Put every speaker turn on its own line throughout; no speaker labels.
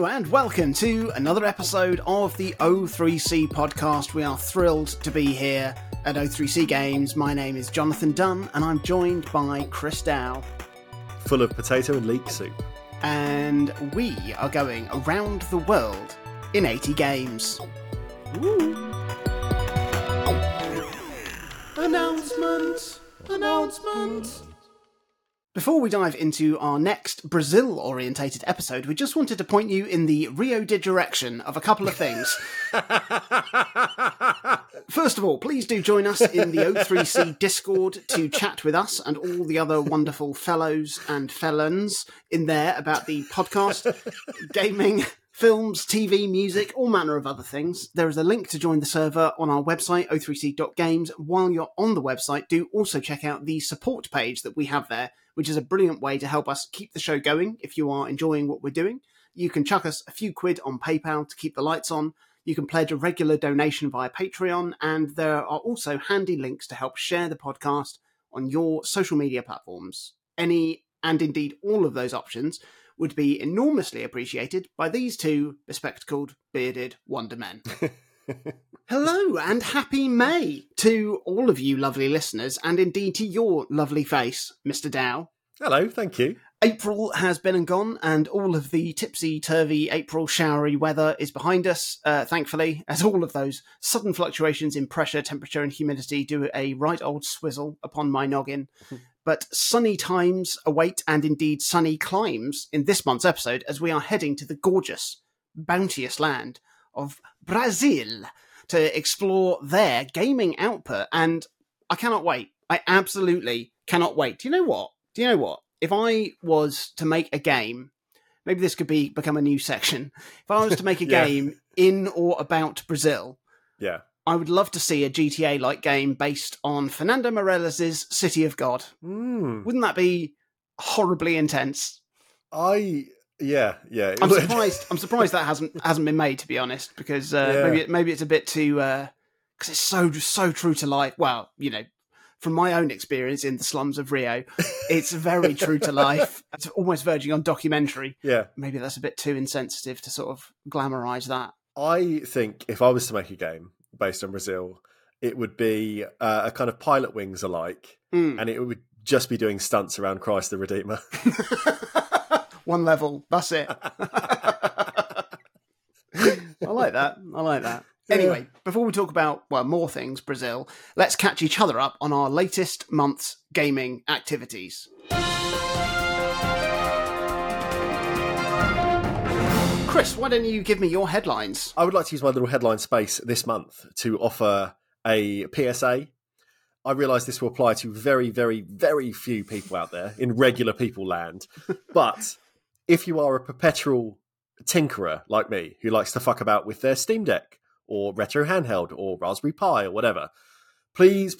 Hello and welcome to another episode of the O3C podcast. We are thrilled to be here at O3C Games. My name is Jonathan Dunn and I'm joined by Chris Dow.
Full of potato and leek soup.
And we are going around the world in 80 games. Woo. Announcement. Before we dive into our next Brazil-orientated episode, we just wanted to point you in the Rio de direction of a couple of things. First of all, please do join us in the O3C Discord to chat with us and all the other wonderful fellows and felons in there about the podcast, gaming, films, TV, music, all manner of other things. There is a link to join the server on our website, o3c.games. While you're on the website, do also check out the support page that we have there, which is a brilliant way to help us keep the show going if you are enjoying what we're doing. You can chuck us a few quid on PayPal to keep the lights on. You can pledge a regular donation via Patreon, and there are also handy links to help share the podcast on your social media platforms. Any, and indeed all of those options, would be enormously appreciated by these two bespectacled, bearded wonder men. Hello and happy May to all of you lovely listeners, and indeed to your lovely face, Mr. Dow.
Hello, thank you.
April has been and gone, and all of the tipsy-turvy April showery weather is behind us, thankfully, as all of those sudden fluctuations in pressure, temperature and humidity do a right old swizzle upon my noggin. But sunny times await, and indeed sunny climes, in this month's episode as we are heading to the gorgeous, bounteous land of Brazil to explore their gaming output. And I cannot wait. I absolutely cannot wait. Do you know what? If I was to make a game, maybe this could become a new section. If I was to make a game in or about Brazil, I would love to see a GTA-like game based on Fernando Morelos' City of God. Wouldn't that be horribly intense?
I'm
surprised that hasn't been made, to be honest, because maybe it's a bit too because it's so true to life. Well, you know, from my own experience in the slums of Rio, it's very true to life. It's almost verging on documentary.
Yeah,
maybe that's a bit too insensitive to sort of glamorize that.
I think if I was to make a game based on Brazil, it would be a kind of Pilot Wings alike, and it would just be doing stunts around Christ the Redeemer.
One level, that's it. I like that. Anyway, before we talk about, more things, Brazil, let's catch each other up on our latest month's gaming activities. Chris, why don't you give me your headlines?
I would like to use my little headline space this month to offer a PSA. I realise this will apply to very, very, very few people out there in regular people land. But if you are a perpetual tinkerer like me, who likes to fuck about with their Steam Deck or Retro Handheld or Raspberry Pi or whatever, please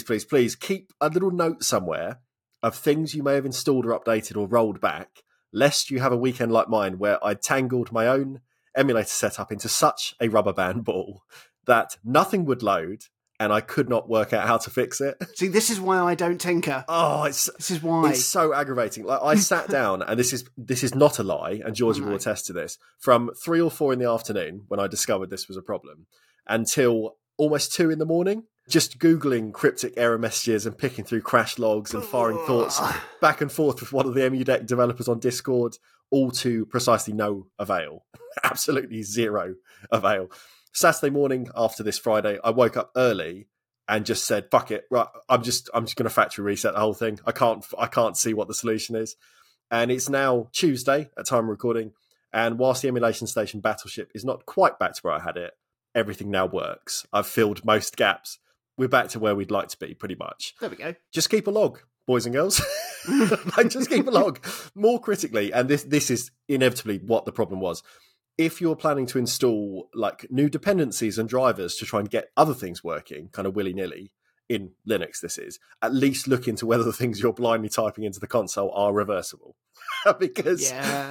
keep a little note somewhere of things you may have installed or updated or rolled back, lest you have a weekend like mine where I tangled my own emulator setup into such a rubber band ball that nothing would load and I could not work out how to fix it.
See, this is why I don't tinker. This is why.
It's so aggravating. Like, I sat down, and this is not a lie, and Georgia will attest to this, from 3 or 4 in the afternoon when I discovered this was a problem, until almost 2 in the morning, just Googling cryptic error messages and picking through crash logs and firing thoughts back and forth with one of the EmuDeck developers on Discord, all to precisely no avail. Absolutely zero avail. Saturday morning after this Friday, I woke up early and just said, "Fuck it, right? I'm just going to factory reset the whole thing. I can't see what the solution is." And it's now Tuesday at time of recording, and whilst the emulation station Battleship is not quite back to where I had it, everything now works. I've filled most gaps. We're back to where we'd like to be, pretty much.
There we go.
Just keep a log, boys and girls. Just keep a log. More critically, and this is inevitably what the problem was. If you're planning to install like new dependencies and drivers to try and get other things working, kind of willy-nilly, in Linux this is, at least look into whether the things you're blindly typing into the console are reversible. Because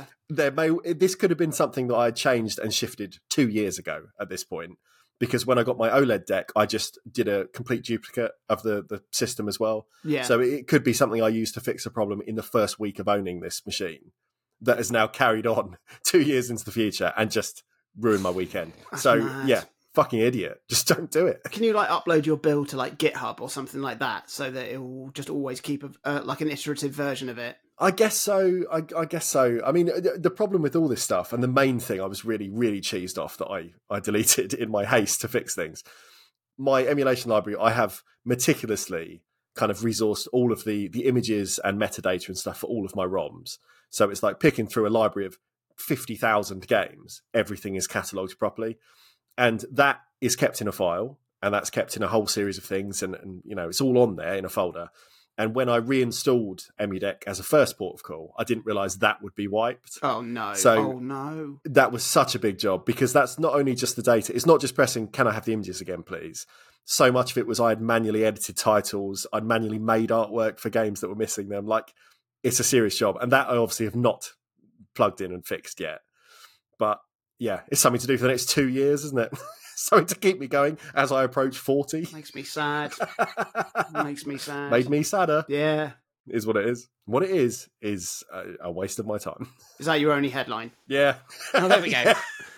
this could have been something that I had changed and shifted 2 years ago at this point. Because when I got my OLED deck, I just did a complete duplicate of the system as well.
Yeah.
So it could be something I used to fix a problem in the first week of owning this machine. that has now carried on 2 years into the future and just ruined my weekend. So
mad.
yeah, fucking idiot. Just don't do it.
Can you like upload your build to like GitHub or something like that so that it will just always keep like an iterative version of it?
I guess so. I guess so. I mean, the problem with all this stuff, and the main thing I was really, really cheesed off that I deleted in my haste to fix things, my emulation library, I have meticulously kind of resourced all of the images and metadata and stuff for all of my ROMs. So it's like picking through a library of 50,000 games. Everything is catalogued properly. And that is kept in a file, and that's kept in a whole series of things. And you know, it's all on there in a folder. And when I reinstalled EmuDeck as a first port of call, I didn't realise that would be wiped.
Oh, no.
So
oh, no.
That was such a big job, because that's not only just the data. It's not just pressing, can I have the images again, please? So much of it was I had manually edited titles. I'd manually made artwork for games that were missing them. Like, it's a serious job. And that I obviously have not plugged in and fixed yet. But yeah, it's something to do for the next 2 years, isn't it? Something to keep me going as I approach 40.
Makes me sad. Makes me sad.
Made me sadder.
Yeah.
Is what it is. What it is a waste of my time.
Is that your only headline?
Yeah.
Oh, there we go.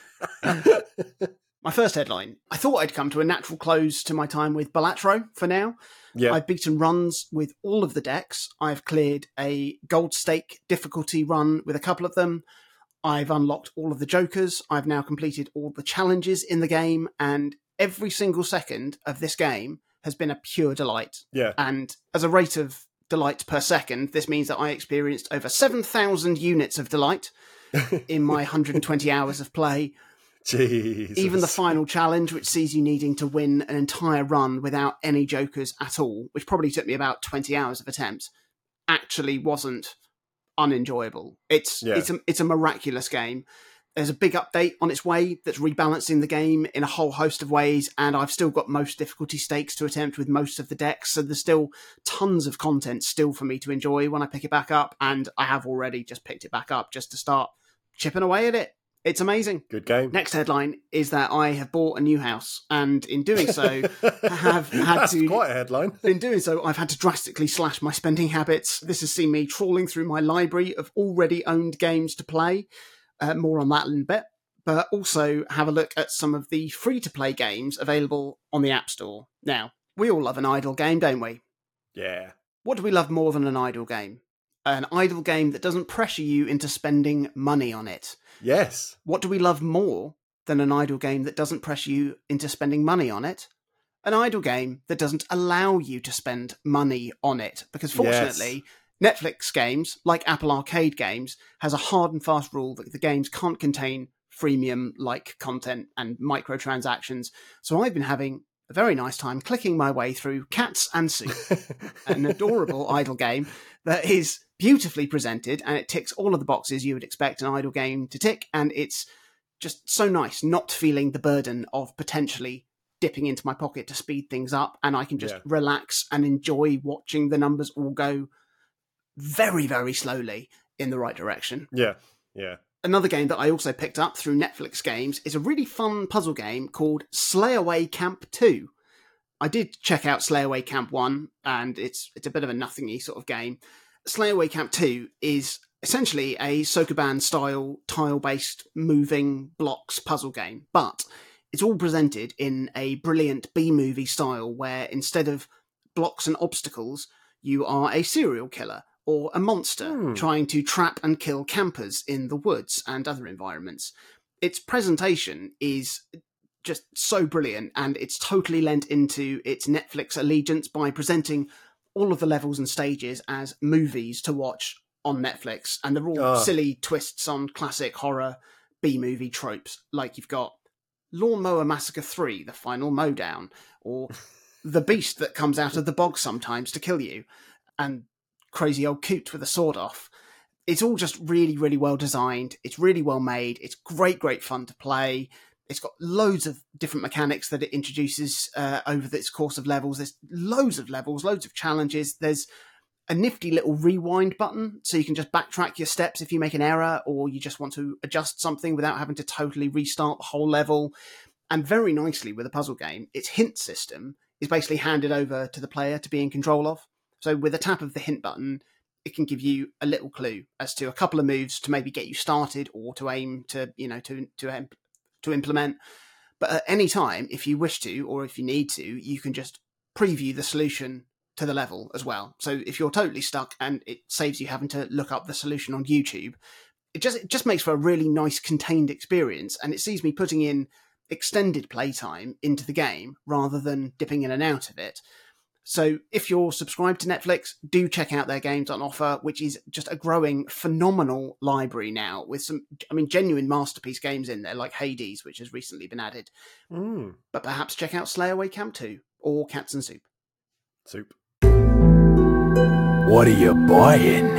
My first headline. I thought I'd come to a natural close to my time with Balatro for now.
Yeah.
I've beaten runs with all of the decks. I've cleared a gold stake difficulty run with a couple of them. I've unlocked all of the jokers. I've now completed all the challenges in the game, and every single second of this game has been a pure delight.
Yeah.
And as a rate of delight per second, this means that I experienced over 7,000 units of delight in my 120 hours of play.
Jesus.
Even the final challenge, which sees you needing to win an entire run without any jokers at all, which probably took me about 20 hours of attempts, actually wasn't unenjoyable. It's a miraculous game. There's a big update on its way that's rebalancing the game in a whole host of ways, and I've still got most difficulty stakes to attempt with most of the decks, so there's still tons of content still for me to enjoy when I pick it back up, and I have already just picked it back up just to start chipping away at it. It's amazing.
Good game.
Next headline is that I have bought a new house, and in doing so, have had
That's
to...
quite a headline.
In doing so, I've had to drastically slash my spending habits. This has seen me trawling through my library of already owned games to play. More on that in a bit. But also have a look at some of the free-to-play games available on the App Store. Now, we all love an idle game, don't we?
Yeah.
What do we love more than an idle game? An idle game that doesn't pressure you into spending money on it.
Yes.
What do we love more than an idle game that doesn't pressure you into spending money on it? An idle game that doesn't allow you to spend money on it. Because fortunately, Netflix games, like Apple Arcade games, has a hard and fast rule that the games can't contain freemium-like content and microtransactions. So I've been having a very nice time clicking my way through Cats and Soup, an adorable idle game that is beautifully presented, and it ticks all of the boxes you would expect an idle game to tick, and it's just so nice not feeling the burden of potentially dipping into my pocket to speed things up, and I can just relax and enjoy watching the numbers all go very, very slowly in the right direction.
Yeah, yeah.
Another game that I also picked up through Netflix games is a really fun puzzle game called Slayaway Camp 2. I did check out Slayaway Camp 1, and it's a bit of a nothingy sort of game. Slayaway Camp 2 is essentially a Sokoban-style, tile-based, moving blocks puzzle game, but it's all presented in a brilliant B-movie style where instead of blocks and obstacles, you are a serial killer or a monster trying to trap and kill campers in the woods and other environments. Its presentation is just so brilliant, and it's totally lent into its Netflix allegiance by presenting all of the levels and stages as movies to watch on Netflix, and they're all silly twists on classic horror B-movie tropes, like you've got Lawnmower Massacre 3, The Final Mowdown, or the beast that comes out of the bog sometimes to kill you, and crazy old coot with a sword off. It's all just really, really well designed. It's really well made. It's great, great fun to play. It's got loads of different mechanics that it introduces over its course of levels. There's loads of levels, loads of challenges. There's a nifty little rewind button, so you can just backtrack your steps if you make an error or you just want to adjust something without having to totally restart the whole level. And very nicely with a puzzle game, its hint system is basically handed over to the player to be in control of. So with a tap of the hint button, it can give you a little clue as to a couple of moves to maybe get you started or to aim to, to implement. But at any time, if you wish to, or if you need to, you can just preview the solution to the level as well. So if you're totally stuck and it saves you having to look up the solution on YouTube, it just makes for a really nice contained experience. And it sees me putting in extended playtime into the game rather than dipping in and out of it. So if you're subscribed to Netflix, do check out their games on offer, which is just a growing, phenomenal library now with some, genuine masterpiece games in there, like Hades, which has recently been added. But perhaps check out Slay Away Camp 2 or Cats and Soup.
Soup.
What are you buying?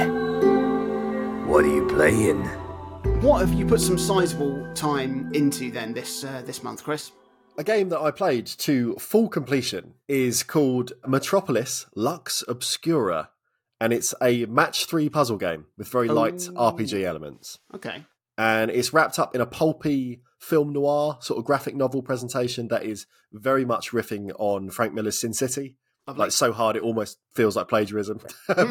What are you playing?
What have you put some sizable time into then this month, Chris?
A game that I played to full completion is called Metropolis Lux Obscura, and it's a match 3 puzzle game with very light RPG elements.
Okay.
And it's wrapped up in a pulpy film noir sort of graphic novel presentation that is very much riffing on Frank Miller's Sin City.
Lovely.
Like so hard it almost feels like plagiarism.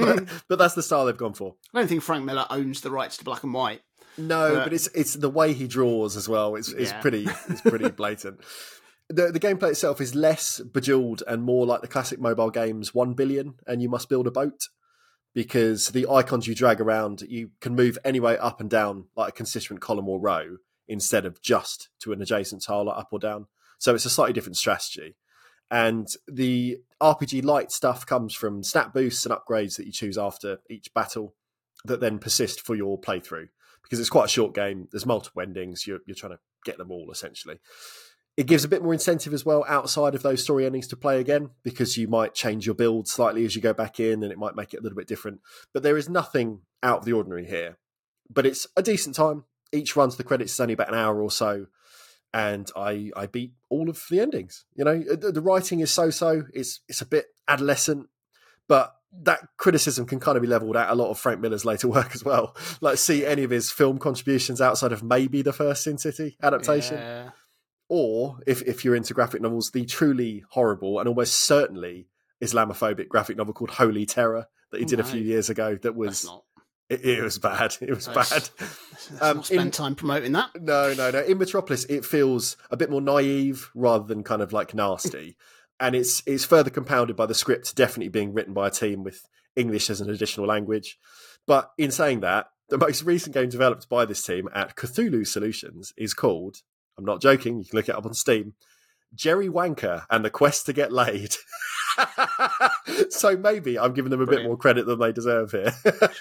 but that's the style they've gone for.
I don't think Frank Miller owns the rights to black and white.
No, but it's the way he draws as well. It's pretty blatant. The gameplay itself is less bejeweled and more like the classic mobile games 1 billion and you must build a boat, because the icons you drag around, you can move any way up and down like a constituent column or row instead of just to an adjacent tile like up or down. So it's a slightly different strategy. And the RPG light stuff comes from stat boosts and upgrades that you choose after each battle that then persist for your playthrough. Because it's quite a short game, there's multiple endings, you're trying to get them all essentially. It gives a bit more incentive as well outside of those story endings to play again, because you might change your build slightly as you go back in and it might make it a little bit different. But there is nothing out of the ordinary here. But it's a decent time. Each run to the credits is only about an hour or so. And I beat all of the endings. You know, the writing is so-so. It's a bit adolescent, but that criticism can kind of be levelled at a lot of Frank Miller's later work as well. Like, see any of his film contributions outside of maybe the first Sin City adaptation.
Yeah.
Or, if you're into graphic novels, the truly horrible and almost certainly Islamophobic graphic novel called Holy Terror that he did a few years ago. That was it was bad. It was bad.
Let's not spend time promoting that.
No. In Metropolis, it feels a bit more naive rather than kind of like nasty. And it's further compounded by the script definitely being written by a team with English as an additional language. But in saying that, the most recent game developed by this team at Cthulhu Solutions is called, I'm not joking, you can look it up on Steam, Jerry Wanker and the Quest to Get Laid. So maybe I'm giving them a bit more credit than they deserve here.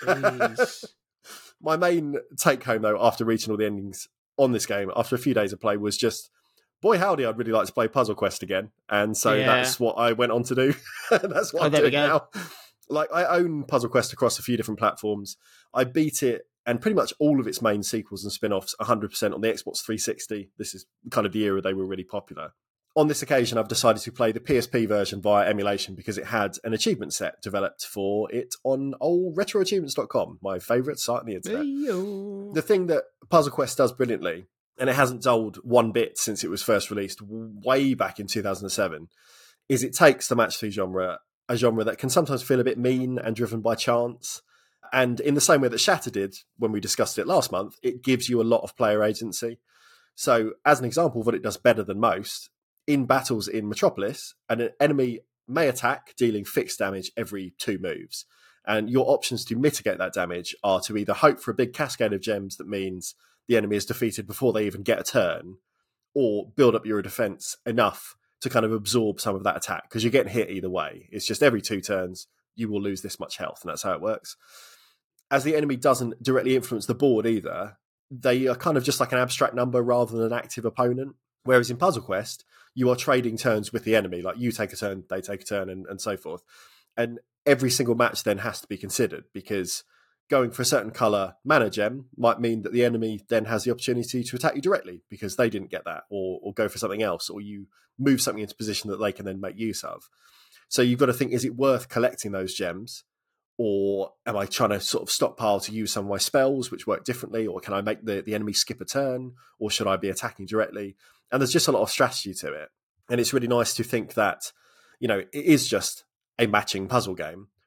My main take home, though, after reaching all the endings on this game, after a few days of play, was just, boy howdy, I'd really like to play Puzzle Quest again. And so that's what I went on to do. That's what I'm doing now. Like, I own Puzzle Quest across a few different platforms. I beat it and pretty much all of its main sequels and spin-offs 100% on the Xbox 360. This is kind of the era they were really popular. On this occasion, I've decided to play the PSP version via emulation because it had an achievement set developed for it on old retroachievements.com, my favourite site on the internet. Hey-yo. The thing that Puzzle Quest does brilliantly, and it hasn't dulled one bit since it was first released way back in 2007, is it takes the match 3 genre, a genre that can sometimes feel a bit mean and driven by chance. And in the same way that Shatter did when we discussed it last month, it gives you a lot of player agency. So as an example of what it does better than most, in battles in Metropolis, an enemy may attack, dealing fixed damage every 2 moves. And your options to mitigate that damage are to either hope for a big cascade of gems that means the enemy is defeated before they even get a turn, or build up your defense enough to kind of absorb some of that attack, because you're getting hit either way. It's just every 2 turns, you will lose this much health, and that's how it works. As the enemy doesn't directly influence the board either, they are kind of just like an abstract number rather than an active opponent. Whereas in Puzzle Quest, you are trading turns with the enemy. Like, you take a turn, they take a turn, and so forth. And every single match then has to be considered, because going for a certain colour mana gem might mean that the enemy then has the opportunity to attack you directly because they didn't get that, or go for something else, or you move something into position that they can then make use of. So you've got to think, is it worth collecting those gems? Or am I trying to sort of stockpile to use some of my spells, which work differently? Or can I make the enemy skip a turn? Or should I be attacking directly? And there's just a lot of strategy to it. And it's really nice to think that, you know, it is just a matching puzzle game,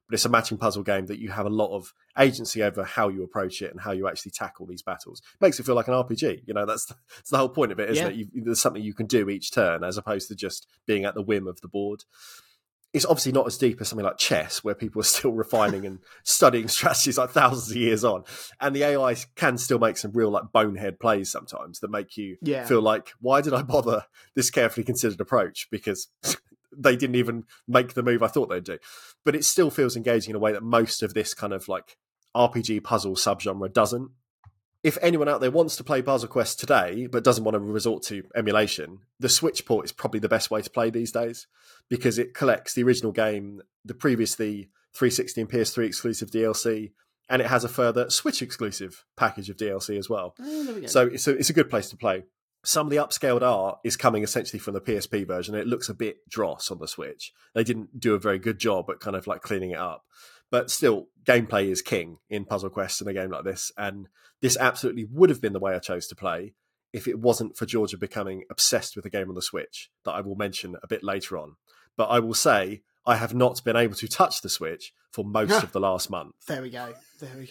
but it's a matching puzzle game that you have a lot of agency over how you approach it and how you actually tackle these battles. Makes it feel like an RPG. That's the whole point of it, isn't it? There's something you can do each turn as opposed to just being at the whim of the board. It's obviously not as deep as something like chess, where people are still refining and studying strategies like thousands of years on. And the AI can still make some real like bonehead plays sometimes that make you feel like, why did I bother this carefully considered approach? Because they didn't even make the move I thought they'd do. But it still feels engaging in a way that most of this kind of like RPG puzzle subgenre doesn't. If anyone out there wants to play Puzzle Quest today but doesn't want to resort to emulation, the Switch port is probably the best way to play these days, because it collects the original game, the 360 and PS3 exclusive DLC, and it has a further Switch exclusive package of DLC as well. So it's a good place to play. Some of the upscaled art is coming essentially from the PSP version. It looks a bit dross on the Switch. They didn't do a very good job at kind of like cleaning it up. But still, gameplay is king in Puzzle Quest in a game like this. And this absolutely would have been the way I chose to play if it wasn't for Georgia becoming obsessed with the game on the Switch, that I will mention a bit later on. But I will say I have not been able to touch the Switch for most of the last month.
There we go.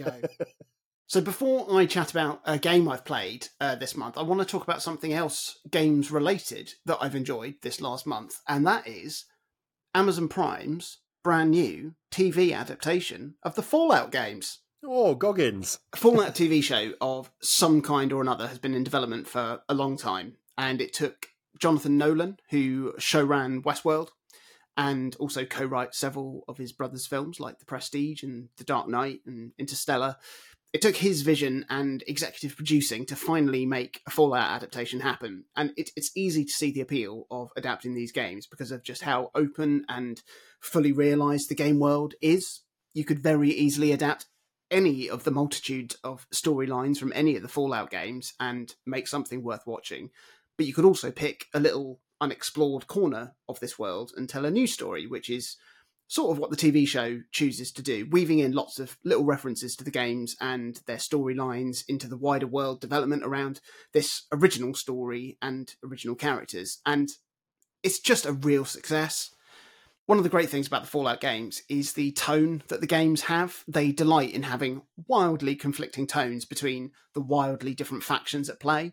So before I chat about a game I've played this month, I want to talk about something else games related that I've enjoyed this last month. And that is Amazon Prime's brand new TV adaptation of the Fallout games.
Oh, Goggins.
A Fallout TV show of some kind or another has been in development for a long time. And it took Jonathan Nolan, who showran Westworld, and also co-wrote several of his brother's films like The Prestige and The Dark Knight and Interstellar. It took his vision and executive producing to finally make a Fallout adaptation happen. And it's easy to see the appeal of adapting these games because of just how open and fully realised the game world is. You could very easily adapt any of the multitude of storylines from any of the Fallout games and make something worth watching. But you could also pick a little unexplored corner of this world and tell a new story, which is sort of what the TV show chooses to do, weaving in lots of little references to the games and their storylines into the wider world development around this original story and original characters. And it's just a real success. One of the great things about the Fallout games is the tone that the games have. They delight in having wildly conflicting tones between the wildly different factions at play.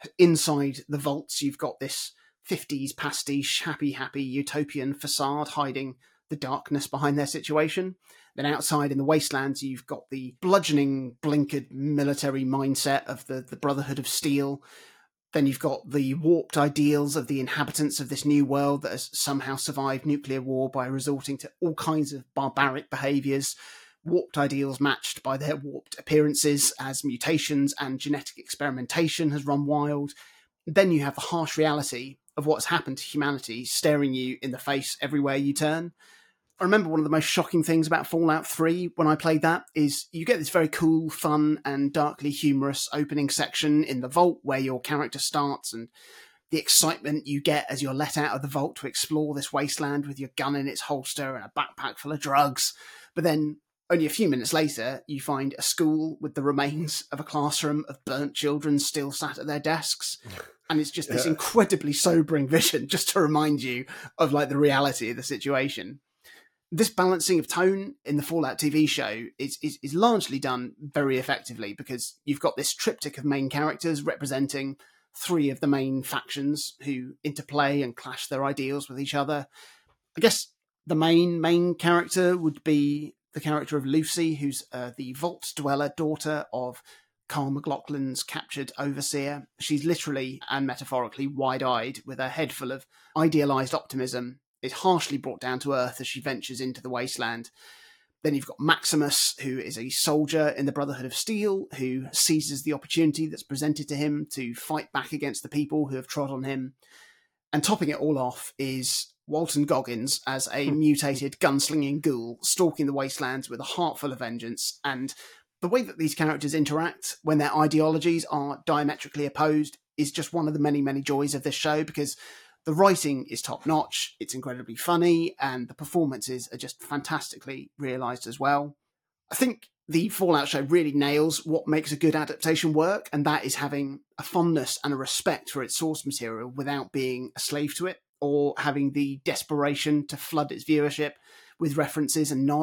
Inside the vaults, you've got this 50s pastiche, happy utopian facade hiding the darkness behind their situation. Then outside in the wastelands, you've got the bludgeoning, blinkered military mindset of the Brotherhood of Steel. Then you've got the warped ideals of the inhabitants of this new world that has somehow survived nuclear war by resorting to all kinds of barbaric behaviours. Warped ideals matched by their warped appearances as mutations and genetic experimentation has run wild. Then you have the harsh reality of what's happened to humanity staring you in the face everywhere you turn. I remember one of the most shocking things about Fallout 3 when I played that is you get this very cool, fun, and darkly humorous opening section in the vault where your character starts, and the excitement you get as you're let out of the vault to explore this wasteland with your gun in its holster and a backpack full of drugs. But then, only a few minutes later, you find a school with the remains of a classroom of burnt children still sat at their desks. And it's just this incredibly sobering vision just to remind you of like the reality of the situation. This balancing of tone in the Fallout TV show is largely done very effectively because you've got this triptych of main characters representing three of the main factions who interplay and clash their ideals with each other. I guess the main character would be the character of Lucy, who's the Vault Dweller daughter of Carl McLaughlin's captured overseer. She's literally and metaphorically wide-eyed with her head full of idealised optimism, is harshly brought down to earth as she ventures into the wasteland. Then you've got Maximus, who is a soldier in the Brotherhood of Steel, who seizes the opportunity that's presented to him to fight back against the people who have trod on him. And topping it all off is Walton Goggins as a mutated gunslinging ghoul stalking the wastelands with a heart full of vengeance. And the way that these characters interact when their ideologies are diametrically opposed is just one of the many, many joys of this show, because the writing is top-notch, it's incredibly funny, and the performances are just fantastically realised as well. I think the Fallout show really nails what makes a good adaptation work, and that is having a fondness and a respect for its source material without being a slave to it, or having the desperation to flood its viewership with references and nods.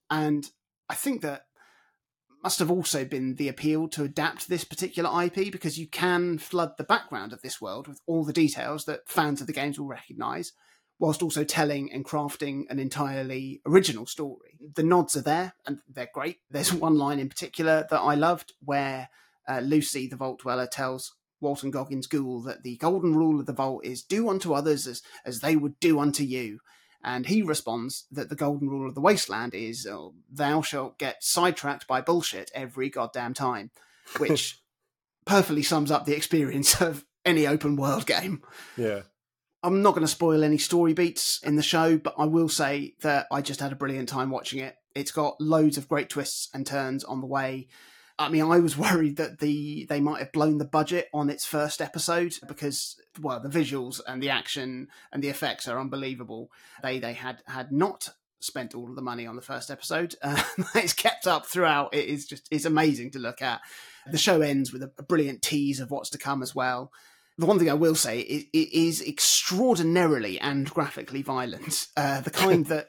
And I think that must have also been the appeal to adapt this particular IP, because you can flood the background of this world with all the details that fans of the games will recognise, whilst also telling and crafting an entirely original story. The nods are there, and they're great. There's one line in particular that I loved, where Lucy, the Vault Dweller, tells Walton Goggins Ghoul that the golden rule of the Vault is do unto others as they would do unto you. And he responds that the golden rule of the Wasteland is thou shalt get sidetracked by bullshit every goddamn time, which perfectly sums up the experience of any open world game.
Yeah.
I'm not going to spoil any story beats in the show, but I will say that I just had a brilliant time watching it. It's got loads of great twists and turns on the way. I mean, I was worried that they might have blown the budget on its first episode because, well, the visuals and the action and the effects are unbelievable. They had not spent all of the money on the first episode. It's kept up throughout. It's amazing to look at. The show ends with a brilliant tease of what's to come as well. The one thing I will say is it is extraordinarily and graphically violent. The kind that,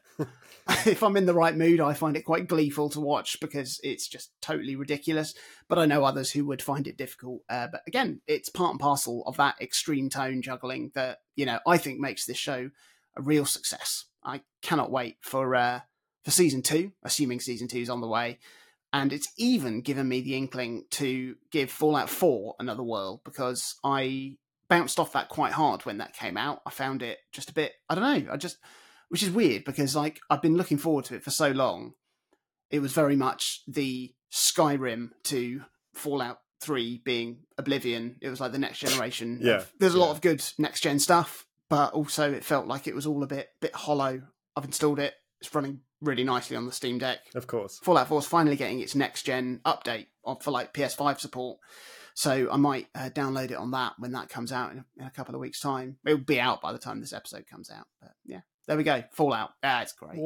if I'm in the right mood, I find it quite gleeful to watch because it's just totally ridiculous. But I know others who would find it difficult. But again, it's part and parcel of that extreme tone juggling that, I think makes this show a real success. I cannot wait for season 2, assuming season 2 is on the way. And it's even given me the inkling to give Fallout 4 another whirl, because I bounced off that quite hard when that came out. I found it just a bit, I don't know, which is weird because I've been looking forward to it for so long. It was very much the Skyrim to Fallout 3 being Oblivion. It was like the next generation.
Yeah.
There's a lot of good next gen stuff, but also it felt like it was all a bit hollow. I've installed it. It's running really nicely on the Steam Deck.
Of course.
Fallout 4 is finally getting its next-gen update for PS5 support. So I might download it on that when that comes out in a couple of weeks' time. It'll be out by the time this episode comes out. But yeah, there we go. Fallout. It's great.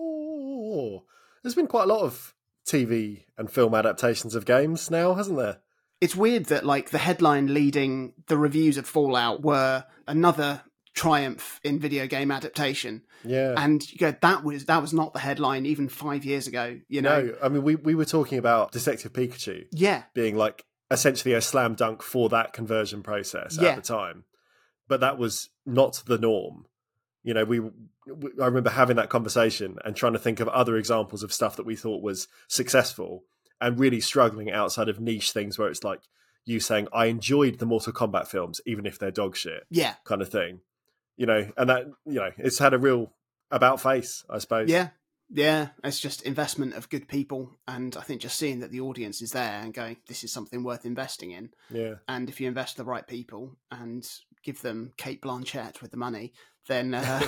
Oh, there's been quite a lot of TV and film adaptations of games now, hasn't there?
It's weird that the headline leading the reviews of Fallout were another triumph in video game adaptation.
Yeah.
And that was not the headline even 5 years ago,
No, I mean we were talking about Detective Pikachu being essentially a slam dunk for that conversion process at the time. But that was not the norm. I remember having that conversation and trying to think of other examples of stuff that we thought was successful and really struggling outside of niche things where it's like you saying, I enjoyed the Mortal Kombat films, even if they're dog shit.
Yeah.
Kind of thing. And that, it's had a real about face, I suppose.
Yeah. Yeah. It's just investment of good people. And I think just seeing that the audience is there and going, this is something worth investing in.
Yeah.
And if you invest the right people and give them Cate Blanchett with the money, then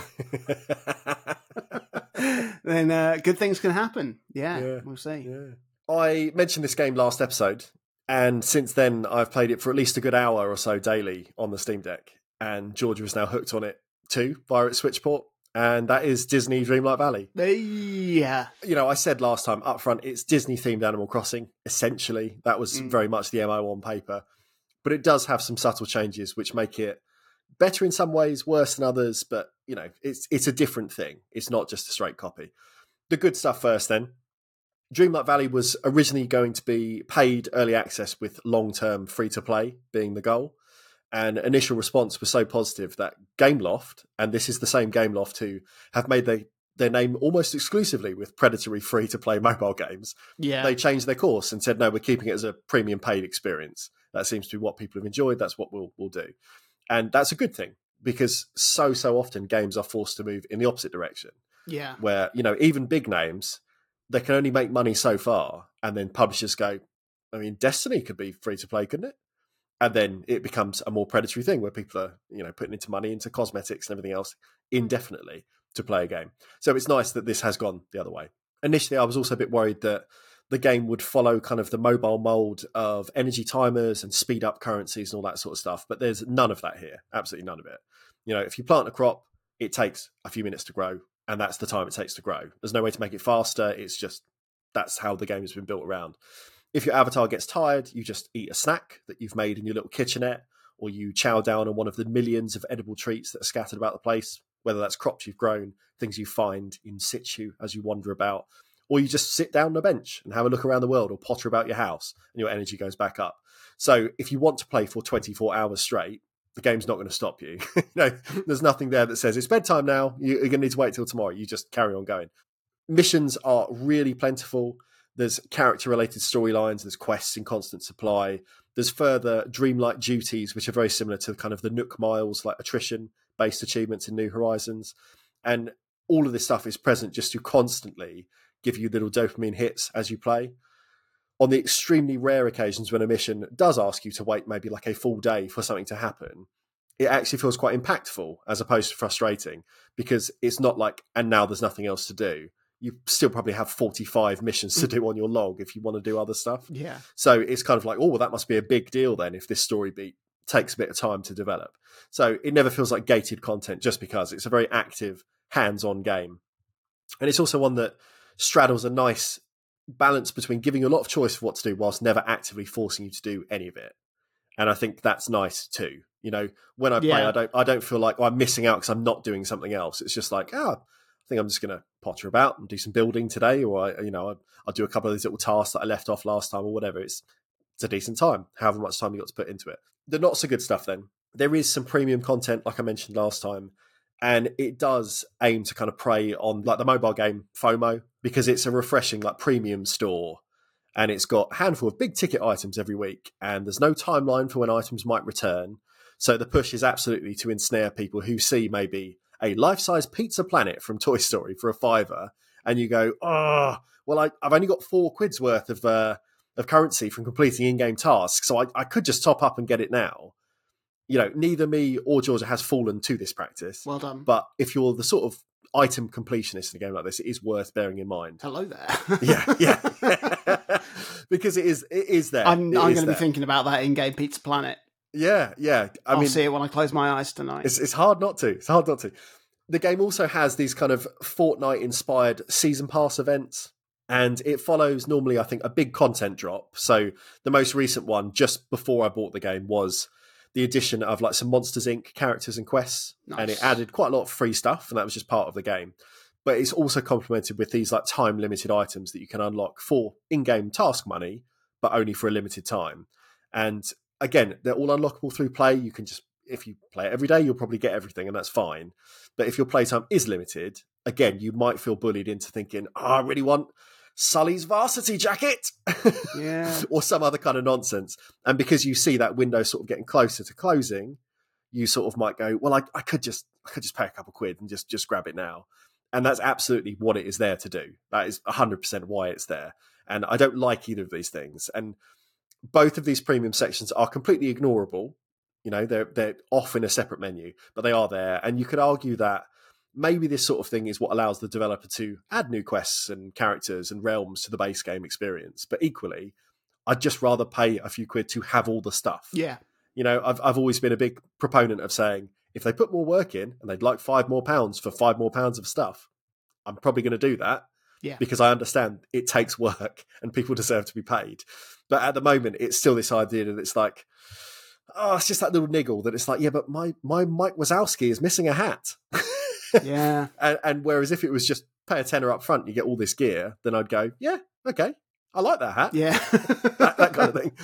then good things can happen. Yeah. We'll see.
Yeah. I mentioned this game last episode, and since then I've played it for at least a good hour or so daily on the Steam Deck. And Georgia is now hooked on it too via its Switch port, and that is Disney Dreamlight Valley.
Yeah.
I said last time up front, it's Disney-themed Animal Crossing, essentially. That was very much the MO on paper. But it does have some subtle changes which make it better in some ways, worse than others, but, it's a different thing. It's not just a straight copy. The good stuff first, then. Dreamlight Valley was originally going to be paid early access with long-term free-to-play being the goal. And initial response was so positive that Gameloft, and this is the same Gameloft who have made their name almost exclusively with predatory free-to-play mobile games, they changed their course and said, no, we're keeping it as a premium paid experience. That seems to be what people have enjoyed. That's what we'll do. And that's a good thing because so often games are forced to move in the opposite direction.
Yeah.
Where, even big names, they can only make money so far. And then publishers go, I mean, Destiny could be free-to-play, couldn't it? And then it becomes a more predatory thing where people are, putting into money into cosmetics and everything else indefinitely to play a game. So it's nice that this has gone the other way. Initially, I was also a bit worried that the game would follow kind of the mobile mold of energy timers and speed up currencies and all that sort of stuff. But there's none of that here. Absolutely none of it. If you plant a crop, it takes a few minutes to grow, and that's the time it takes to grow. There's no way to make it faster. It's just, that's how the game has been built around. If your avatar gets tired, you just eat a snack that you've made in your little kitchenette, or you chow down on one of the millions of edible treats that are scattered about the place, whether that's crops you've grown, things you find in situ as you wander about, or you just sit down on a bench and have a look around the world or potter about your house and your energy goes back up. So if you want to play for 24 hours straight, the game's not going to stop you. There's nothing there that says it's bedtime now, you're going to need to wait till tomorrow. You just carry on going. Missions are really plentiful. There's character-related storylines. There's quests in constant supply. There's further dreamlike duties, which are very similar to kind of the Nook Miles, like attrition-based achievements in New Horizons. And all of this stuff is present just to constantly give you little dopamine hits as you play. On the extremely rare occasions when a mission does ask you to wait maybe like a full day for something to happen, it actually feels quite impactful as opposed to frustrating, because it's not like, and now there's nothing else to do. You still probably have 45 missions to do on your log if you want to do other stuff.
Yeah.
So it's kind of like, oh, well, that must be a big deal then if this story beat takes a bit of time to develop. So it never feels like gated content just because it's a very active, hands-on game. And it's also one that straddles a nice balance between giving you a lot of choice for what to do whilst never actively forcing you to do any of it. And I think that's nice too. When I play, I don't feel like I'm missing out because I'm not doing something else. It's just like, I think I'm just going to potter about and do some building today, or I'll do a couple of these little tasks that I left off last time or whatever. It's a decent time, however much time you got to put into it. The not so good stuff then. There is some premium content, like I mentioned last time, and it does aim to kind of prey on like the mobile game FOMO, because it's a refreshing like premium store, and it's got a handful of big ticket items every week, and there's no timeline for when items might return. So the push is absolutely to ensnare people who see maybe a life-size Pizza Planet from Toy Story for $5, and you go, well, I've only got £4 worth of currency from completing in-game tasks, so I could just top up and get it now. Neither me or Georgia has fallen to this practice.
Well done.
But if you're the sort of item completionist in a game like this, it is worth bearing in mind.
Hello there.
yeah. Because it is there.
I'm going to be thinking about that in-game Pizza Planet.
Yeah.
I'll see it when I close my eyes tonight.
It's hard not to. It's hard not to. The game also has these kind of Fortnite-inspired season pass events, and it follows normally, I think, a big content drop. So the most recent one, just before I bought the game, was the addition of like some Monsters Inc. characters and quests. Nice. And it added quite a lot of free stuff, and that was just part of the game. But it's also complemented with these like time-limited items that you can unlock for in-game task money, but only for a limited time. And again, they're all unlockable through play. You can just, if you play it every day, you'll probably get everything, and that's fine. But if your playtime is limited, again, you might feel bullied into thinking, I really want Sully's varsity jacket, or some other kind of nonsense. And because you see that window sort of getting closer to closing, you sort of might go, well, I could just pay a couple of quid and just grab it now. And that's absolutely what it is there to do. That is 100% why it's there. And I don't like either of these things. And both of these premium sections are completely ignorable. They're off in a separate menu, but they are there. And you could argue that maybe this sort of thing is what allows the developer to add new quests and characters and realms to the base game experience. But equally, I'd just rather pay a few quid to have all the stuff.
Yeah.
I've always been a big proponent of saying, if they put more work in and they'd like £5 more for £5 more of stuff, I'm probably going to do that.
Yeah.
Because I understand it takes work and people deserve to be paid. But at the moment, it's still this idea that it's like, it's just that little niggle that it's like, yeah, but my Mike Wazowski is missing a hat.
Yeah.
and whereas if it was just pay a tenner up front, you get all this gear, then I'd go, yeah, okay, I like that hat.
Yeah.
that kind of thing.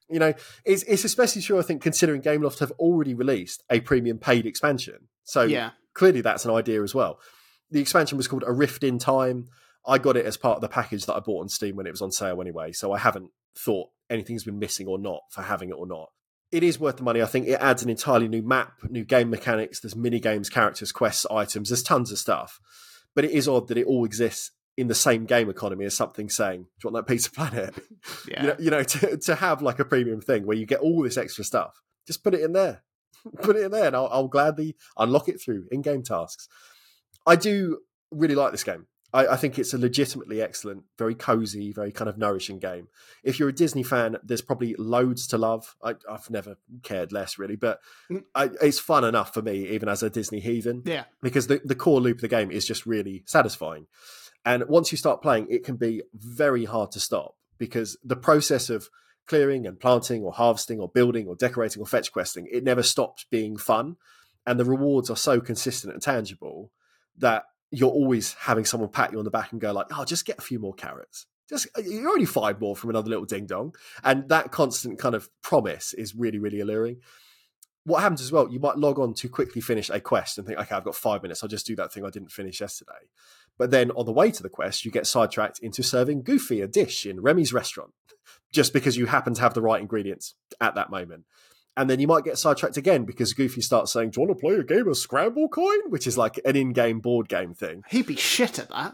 It's especially true, I think, considering Gameloft have already released a premium paid expansion. So clearly that's an idea as well. The expansion was called A Rift in Time. I got it as part of the package that I bought on Steam when it was on sale anyway, so I haven't thought anything's been missing or not for having it or not. It is worth the money. I think it adds an entirely new map, new game mechanics. There's mini games, characters, quests, items. There's tons of stuff. But it is odd that it all exists in the same game economy as something saying, do you want that Pizza Planet?
Yeah.
To have like a premium thing where you get all this extra stuff, just put it in there. Put it in there and I'll gladly unlock it through in-game tasks. I do really like this game. I think it's a legitimately excellent, very cozy, very kind of nourishing game. If you're a Disney fan, there's probably loads to love. I've never cared less, really, but it's fun enough for me, even as a Disney heathen.
Yeah.
Because the core loop of the game is just really satisfying. And once you start playing, it can be very hard to stop, because the process of clearing and planting or harvesting or building or decorating or fetch questing, it never stops being fun. And the rewards are so consistent and tangible that you're always having someone pat you on the back and go like, oh, just get a few more carrots. You're only 5 more from another little ding dong. And that constant kind of promise is really, really alluring. What happens as well, you might log on to quickly finish a quest and think, okay, I've got 5 minutes. I'll just do that thing I didn't finish yesterday. But then on the way to the quest, you get sidetracked into serving Goofy a dish in Remy's restaurant, just because you happen to have the right ingredients at that moment. And then you might get sidetracked again because Goofy starts saying, do you want to play a game of Scramble Coin? Which is like an in-game board game thing.
He'd be shit at that.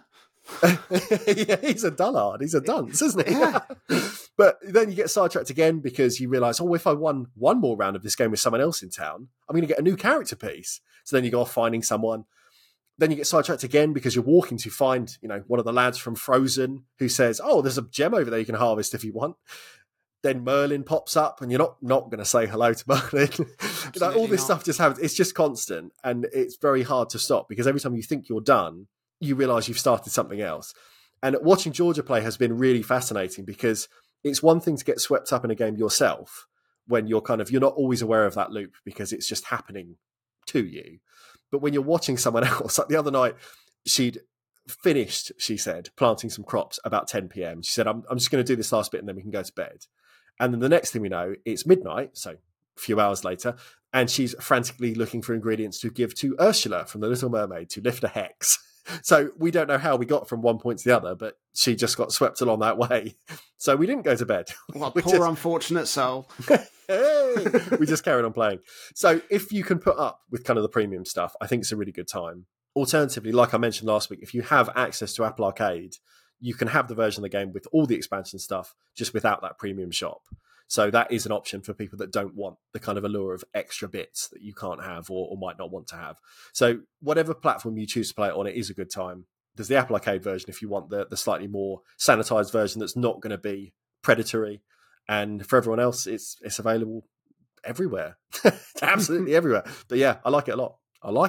Yeah, he's a dullard. He's a dunce, isn't he?
Yeah.
But then you get sidetracked again because you realise, oh, if I won one more round of this game with someone else in town, I'm going to get a new character piece. So then you go off finding someone. Then you get sidetracked again because you're walking to find, one of the lads from Frozen who says, oh, there's a gem over there you can harvest if you want. Then Merlin pops up and you're not going to say hello to Merlin. All this stuff just happens. It's just constant and it's very hard to stop because every time you think you're done, you realise you've started something else. And watching Georgia play has been really fascinating because it's one thing to get swept up in a game yourself when you're not always aware of that loop because it's just happening to you. But when you're watching someone else, like the other night, she'd finished, she said, planting some crops about 10 p.m. She said, I'm just going to do this last bit and then we can go to bed. And then the next thing we know, it's midnight, so a few hours later, and she's frantically looking for ingredients to give to Ursula from The Little Mermaid to lift a hex. So we don't know how we got from one point to the other, but she just got swept along that way. So we didn't go to bed.
Well, poor unfortunate soul.
Hey, we just carried on playing. So if you can put up with kind of the premium stuff, I think it's a really good time. Alternatively, like I mentioned last week, if you have access to Apple Arcade, you can have the version of the game with all the expansion stuff, just without that premium shop. So that is an option for people that don't want the kind of allure of extra bits that you can't have or might not want to have. So whatever platform you choose to play it on, it is a good time. There's the Apple Arcade version if you want the slightly more sanitized version that's not going to be predatory. And for everyone else, it's available everywhere. Absolutely everywhere. But yeah, I like it a lot.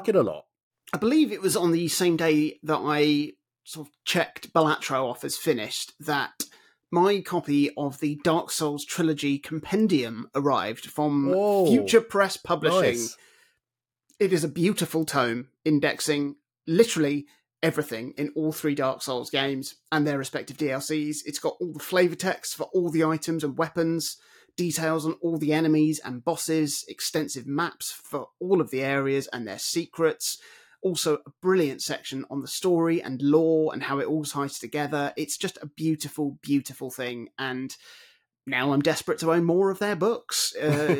I believe it was on the same day that I sort of checked Balatro off as finished that my copy of the Dark Souls Trilogy Compendium arrived from Future Press Publishing.
Nice.
It is a beautiful tome indexing literally everything in all 3 Dark Souls games and their respective DLCs. It's got all the flavor text for all the items and weapons, details on all the enemies and bosses, extensive maps for all of the areas and their secrets. Also, a brilliant section on the story and lore and how it all ties together. It's just a beautiful, beautiful thing. And now I'm desperate to own more of their books.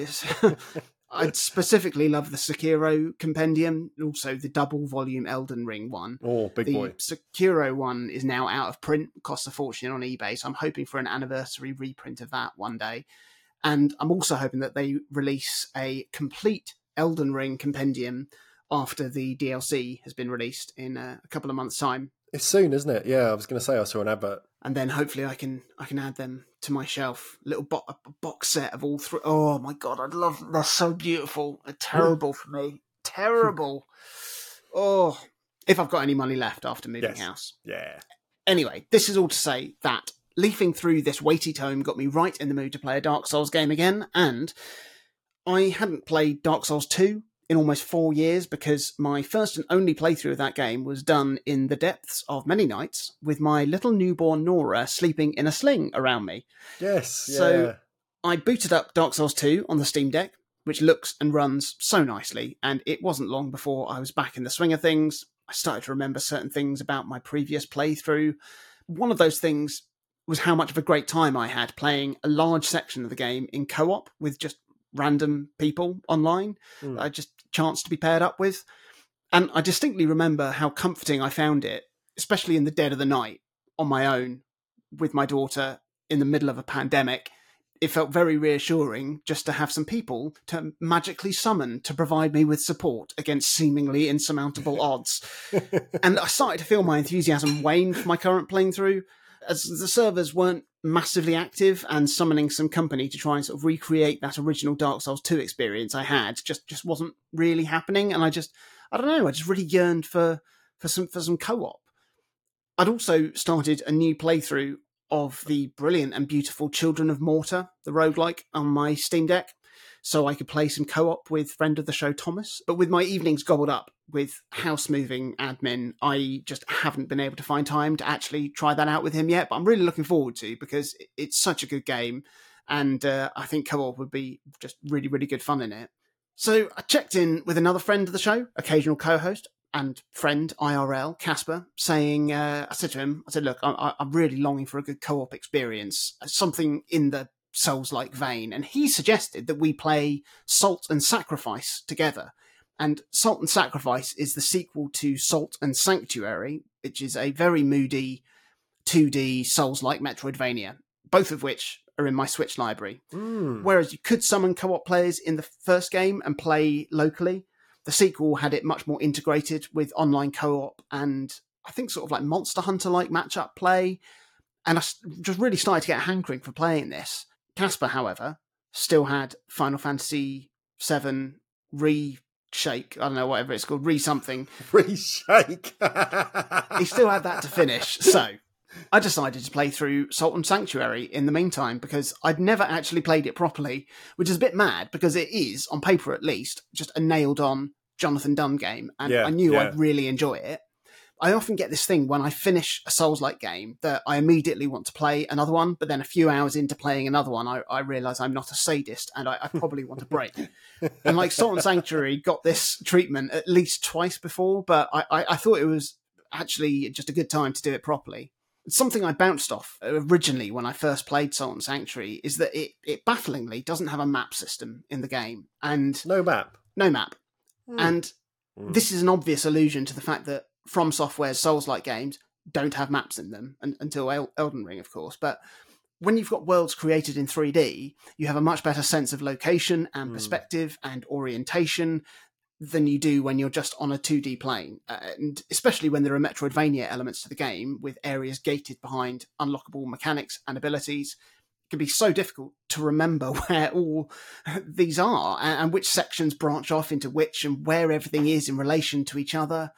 I specifically love the Sekiro Compendium, also the double volume Elden Ring one.
Oh, big boy.
The Sekiro one is now out of print, costs a fortune on eBay. So I'm hoping for an anniversary reprint of that one day. And I'm also hoping that they release a complete Elden Ring Compendium after the DLC has been released in a couple of months' time.
It's soon, isn't it? Yeah, I was going to say I saw an advert.
And then hopefully I can add them to my shelf. A box set of all 3. Oh my God, I'd love them. They're so beautiful. They're terrible for me. Terrible. Oh, if I've got any money left after moving house.
Yeah.
Anyway, this is all to say that leafing through this weighty tome got me right in the mood to play a Dark Souls game again. And I hadn't played Dark Souls 2 in almost 4 years because my first and only playthrough of that game was done in the depths of many nights with my little newborn Nora sleeping in a sling around me.
Yes, yeah.
So I booted up Dark Souls 2 on the Steam Deck, which looks and runs so nicely, and it wasn't long before I was back in the swing of things. I started to remember certain things about my previous playthrough. One of those things was how much of a great time I had playing a large section of the game in co-op with just random people online that I just chanced to be paired up with. And I distinctly remember how comforting I found it, especially in the dead of the night on my own with my daughter in the middle of a pandemic. It felt very reassuring just to have some people to magically summon to provide me with support against seemingly insurmountable odds. And I started to feel my enthusiasm wane for my current playing through, as the servers weren't massively active, and summoning some company to try and sort of recreate that original Dark Souls 2 experience I had just wasn't really happening. And I just really yearned for some co-op. I'd also started a new playthrough of the brilliant and beautiful Children of Morta, the roguelike, on my Steam Deck. so I could play some co-op with friend of the show Thomas. But with my evenings gobbled up with house moving admin, I just haven't been able to find time to actually try that out with him yet. But I'm really looking forward to, because it's such a good game, and I think co-op would be just really, really good fun in it. So I checked in with another friend of the show, occasional co-host and friend IRL, Casper, saying, I said to him, look, I'm really longing for a good co-op experience, something in the Souls-like vein. And he suggested that we play Salt and Sacrifice together. And Salt and Sacrifice is the sequel to Salt and Sanctuary, which is a very moody 2D Souls-like Metroidvania, both of which are in my Switch library. Whereas you could summon co-op players in the first game and play locally, the sequel had it much more integrated with online co-op and I think sort of like Monster Hunter-like match-up play. And I just really started to get a hankering for playing this. Casper, however, still had Final Fantasy VII Reshake, I don't know, whatever it's called, re-something.
Reshake!
He still had that to finish, so I decided to play through Salt and Sanctuary in the meantime, because I'd never actually played it properly, which is a bit mad, because it is, on paper at least, just a nailed-on Jonathan Dunn game, and I knew I'd really enjoy it. I often get this thing when I finish a Souls-like game that I immediately want to play another one, but then a few hours into playing another one, I realise I'm not a sadist and I probably want a break. And like Salt and Sanctuary got this treatment at least twice before, but I thought it was actually just a good time to do it properly. Something I bounced off originally when I first played Salt and Sanctuary is that it bafflingly doesn't have a map system in the game. And
No map.
And this is an obvious allusion to the fact that From Software's Souls-like games don't have maps in them, until Elden Ring, of course. But when you've got worlds created in 3D, you have a much better sense of location and perspective and orientation than you do when you're just on a 2D plane. And especially when there are Metroidvania elements to the game, with areas gated behind unlockable mechanics and abilities, it can be so difficult to remember where all these are and which sections branch off into which and where everything is in relation to each other.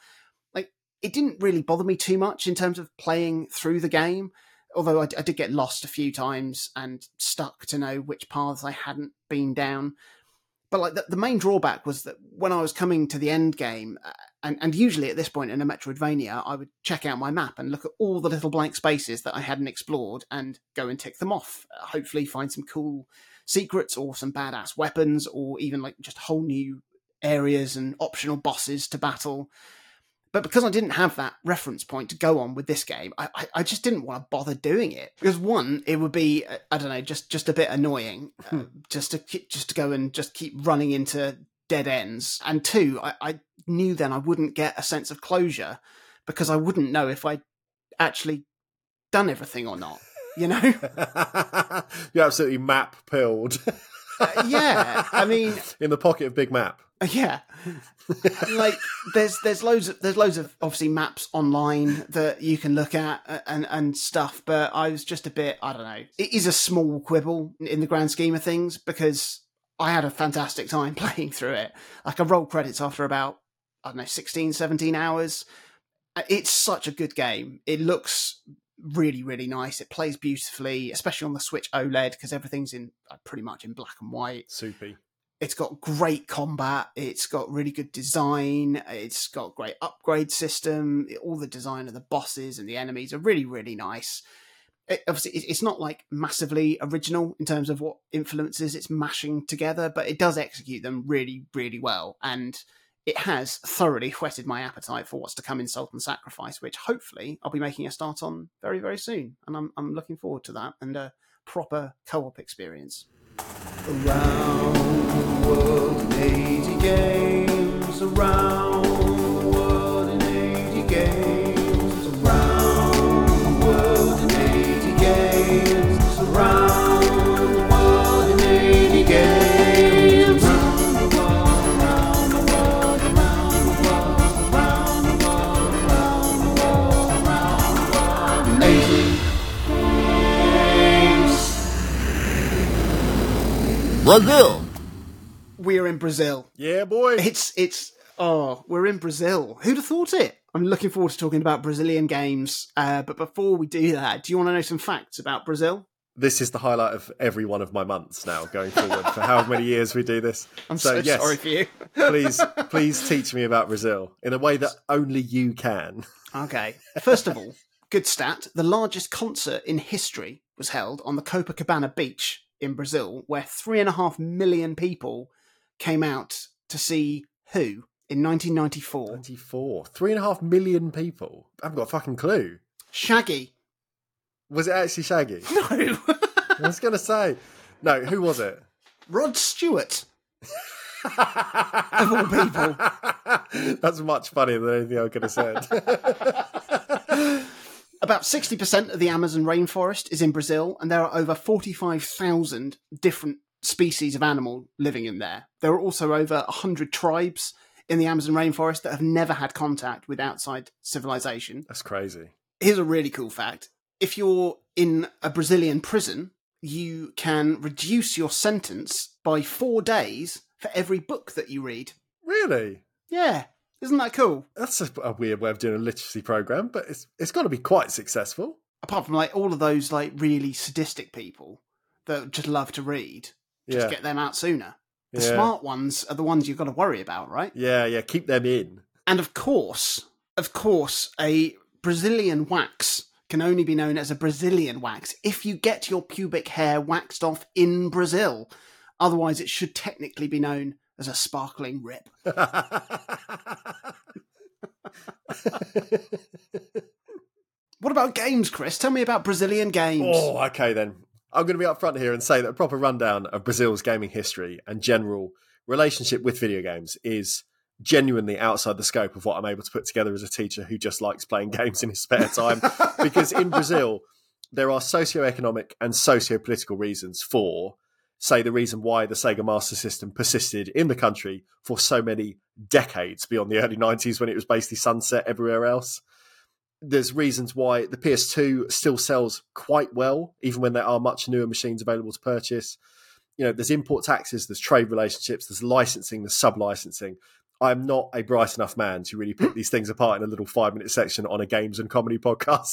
It didn't really bother me too much in terms of playing through the game, although I did get lost a few times and stuck to know which paths I hadn't been down. But like the main drawback was that when I was coming to the end game, and usually at this point in a Metroidvania, I would check out my map and look at all the little blank spaces that I hadn't explored and go and tick them off. Hopefully find some cool secrets or some badass weapons, or even like just whole new areas and optional bosses to battle. But because I didn't have that reference point to go on with this game, I just didn't want to bother doing it. Because one, it would be, I don't know, just a bit annoying, just to go and just keep running into dead ends. And two, I knew then I wouldn't get a sense of closure because I wouldn't know if I'd actually done everything or not, you know?
You're absolutely map-pilled.
Yeah, I mean...
In the pocket of Big Map.
Yeah, like there's loads of obviously maps online that you can look at and stuff, but I was just a bit, I don't know. It is a small quibble in the grand scheme of things because I had a fantastic time playing through it. Like I rolled credits after about, I don't know, 16, 17 hours. It's such a good game. It looks really, really nice. It plays beautifully, especially on the Switch OLED because everything's in pretty much in black and white.
Soupy.
It's got great combat. It's got really good design. It's got great upgrade system. All the design of the bosses and the enemies are really, really nice. Obviously, it's not like massively original in terms of what influences it's mashing together, but it does execute them really, really well. And it has thoroughly whetted my appetite for what's to come in Salt and Sacrifice, which hopefully I'll be making a start on very, very soon. And I'm looking forward to that and a proper co-op experience. Around the world in 80 games, around the world in 80 games, around the world in 80 games, around the world in 80 games, around the world, around the world, around the world, around the world, around the world, around the world in 80 games.
Brazil.
We're in Brazil.
Yeah, boy.
We're in Brazil. Who'd have thought it? I'm looking forward to talking about Brazilian games. But before we do that, do you want to know some facts about Brazil?
This is the highlight of every one of my months now going forward for however many years we do this.
I'm so sorry for you.
please teach me about Brazil in a way that only you can.
Okay. First of all, good stat. The largest concert in history was held on the Copacabana beach in Brazil, where 3.5 million people came out to see who in 1994?
94. 3.5 million people? I haven't got a fucking clue.
Shaggy.
Was it actually Shaggy?
No.
I was going to say. No, who was it?
Rod Stewart. Of all people.
That's much funnier than anything I could have said.
About 60% of the Amazon rainforest is in Brazil, and there are over 45,000 different species of animal living in there. There are also over 100 tribes in the Amazon rainforest that have never had contact with outside civilization.
That's crazy.
Here's a really cool fact. If you're in a Brazilian prison, you can reduce your sentence by 4 days for every book that you read.
Really?
Yeah. Isn't that cool?
That's a weird way of doing a literacy program, but it's got to be quite successful.
Apart from like all of those like really sadistic people that just love to read, just get them out sooner. The smart ones are the ones you've got to worry about, right?
Yeah, keep them in.
And of course, a Brazilian wax can only be known as a Brazilian wax if you get your pubic hair waxed off in Brazil. Otherwise, it should technically be known as a sparkling rip. What about games, Chris? Tell me about Brazilian games.
Oh, okay then. I'm going to be upfront here and say that a proper rundown of Brazil's gaming history and general relationship with video games is genuinely outside the scope of what I'm able to put together as a teacher who just likes playing games in his spare time. Because in Brazil, there are socioeconomic and socio-political reasons for, say, the reason why the Sega Master System persisted in the country for so many decades beyond the early 90s when it was basically sunset everywhere else. There's reasons why the PS2 still sells quite well, even when there are much newer machines available to purchase. You know, there's import taxes, there's trade relationships, there's licensing, there's sub-licensing. I'm not a bright enough man to really pick these things apart in a little 5-minute section on a games and comedy podcast.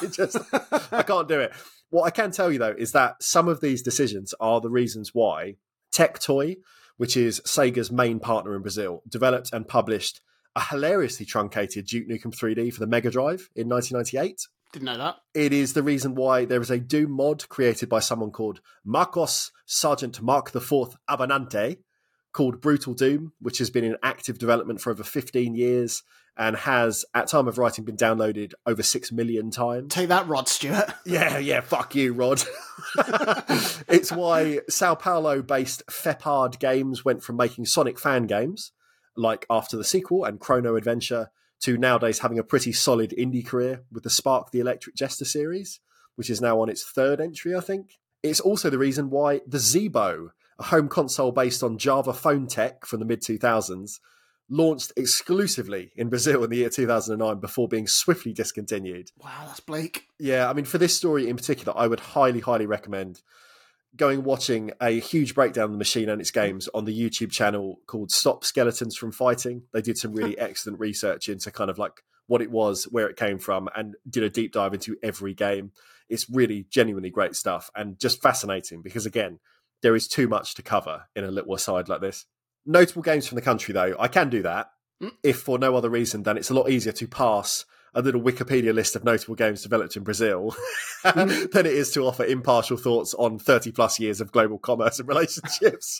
I can't do it. What I can tell you, though, is that some of these decisions are the reasons why Tectoy, which is Sega's main partner in Brazil, developed and published a hilariously truncated Duke Nukem 3D for the Mega Drive in 1998.
Didn't know that.
It is the reason why there is a Doom mod created by someone called Marcos Sergeant Mark IV Abanante, called Brutal Doom, which has been in active development for over 15 years and has, at time of writing, been downloaded over 6 million times.
Take that, Rod Stewart.
Yeah, fuck you, Rod. It's why Sao Paulo-based Fepard Games went from making Sonic fan games, like after the sequel and Chrono Adventure, to nowadays having a pretty solid indie career with the Spark the Electric Jester series, which is now on its 3rd entry, I think. It's also the reason why the Zeebo, a home console based on Java phone tech from the mid-2000s, launched exclusively in Brazil in the year 2009 before being swiftly discontinued.
Wow, that's bleak.
Yeah, I mean, for this story in particular, I would highly, highly recommend going and watching a huge breakdown of the machine and its games on the YouTube channel called Stop Skeletons from Fighting. They did some really excellent research into kind of like what it was, where it came from, and did a deep dive into every game. It's really genuinely great stuff and just fascinating because, again, there is too much to cover in a little aside like this. Notable games from the country, though, I can do that, if for no other reason than it's a lot easier to pass a little Wikipedia list of notable games developed in Brazil than it is to offer impartial thoughts on 30-plus years of global commerce and relationships.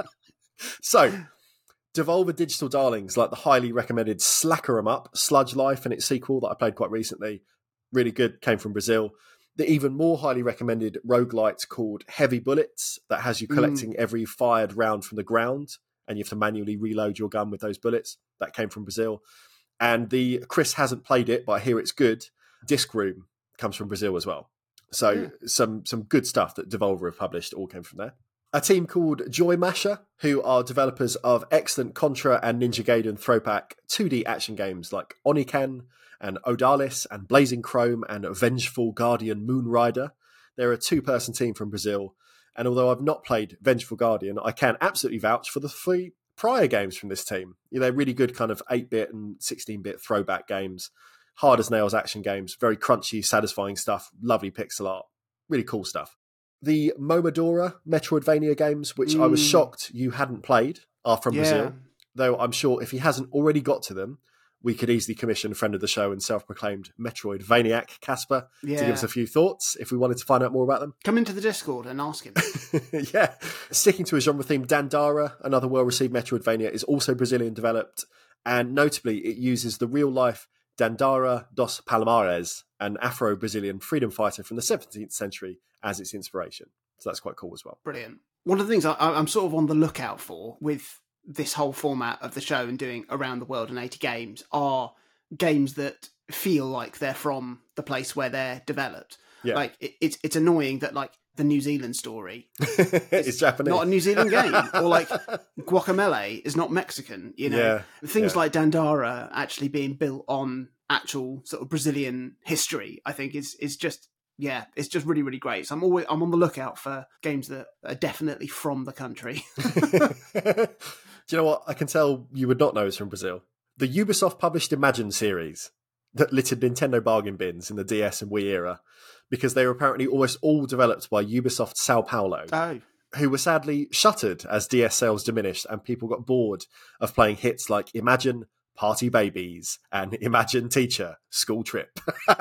So, Devolver digital darlings like the highly recommended Slacker 'em Up, Sludge Life, and its sequel that I played quite recently, really good, came from Brazil. The even more highly recommended roguelite called Heavy Bullets that has you collecting every fired round from the ground, and you have to manually reload your gun with those bullets. That came from Brazil. And the Chris hasn't played it, but I hear it's good. Disc Room comes from Brazil as well. So some good stuff that Devolver have published all came from there. A team called Joy Masher, who are developers of excellent Contra and Ninja Gaiden throwback 2D action games like Oniken and Odalis and Blazing Chrome and Vengeful Guardian Moonrider. They're a 2-person team from Brazil. And although I've not played Vengeful Guardian, I can absolutely vouch for the 3 prior games from this team. They're really good kind of 8-bit and 16-bit throwback games. Hard as nails action games. Very crunchy, satisfying stuff. Lovely pixel art. Really cool stuff. The Momodora Metroidvania games, which I was shocked you hadn't played, are from Brazil. Though I'm sure if he hasn't already got to them, we could easily commission a friend of the show and self-proclaimed Metroidvaniac, Casper, to give us a few thoughts if we wanted to find out more about them.
Come into the Discord and ask him.
Yeah. Sticking to a genre theme, Dandara, another well-received Metroidvania, is also Brazilian developed, and notably it uses the real-life Dandara dos Palmares, an Afro-Brazilian freedom fighter from the 17th century, as its inspiration. So that's quite cool as well.
Brilliant. One of the things I'm sort of on the lookout for with this whole format of the show and doing around the world in 80 games are games that feel like they're from the place where they're developed. Yeah. Like it's annoying that like the New Zealand story
is Japanese,
not a New Zealand game, or like Guacamelee is not Mexican. You know, things like Dandara actually being built on actual sort of Brazilian history, I think is just. Yeah, it's just really, really great. So I'm on the lookout for games that are definitely from the country.
Do you know what? I can tell you would not know it's from Brazil. The Ubisoft published Imagine series that littered Nintendo bargain bins in the DS and Wii era, because they were apparently almost all developed by Ubisoft Sao Paulo, who were sadly shuttered as DS sales diminished and people got bored of playing hits like Imagine Party Babies and Imagine Teacher School Trip.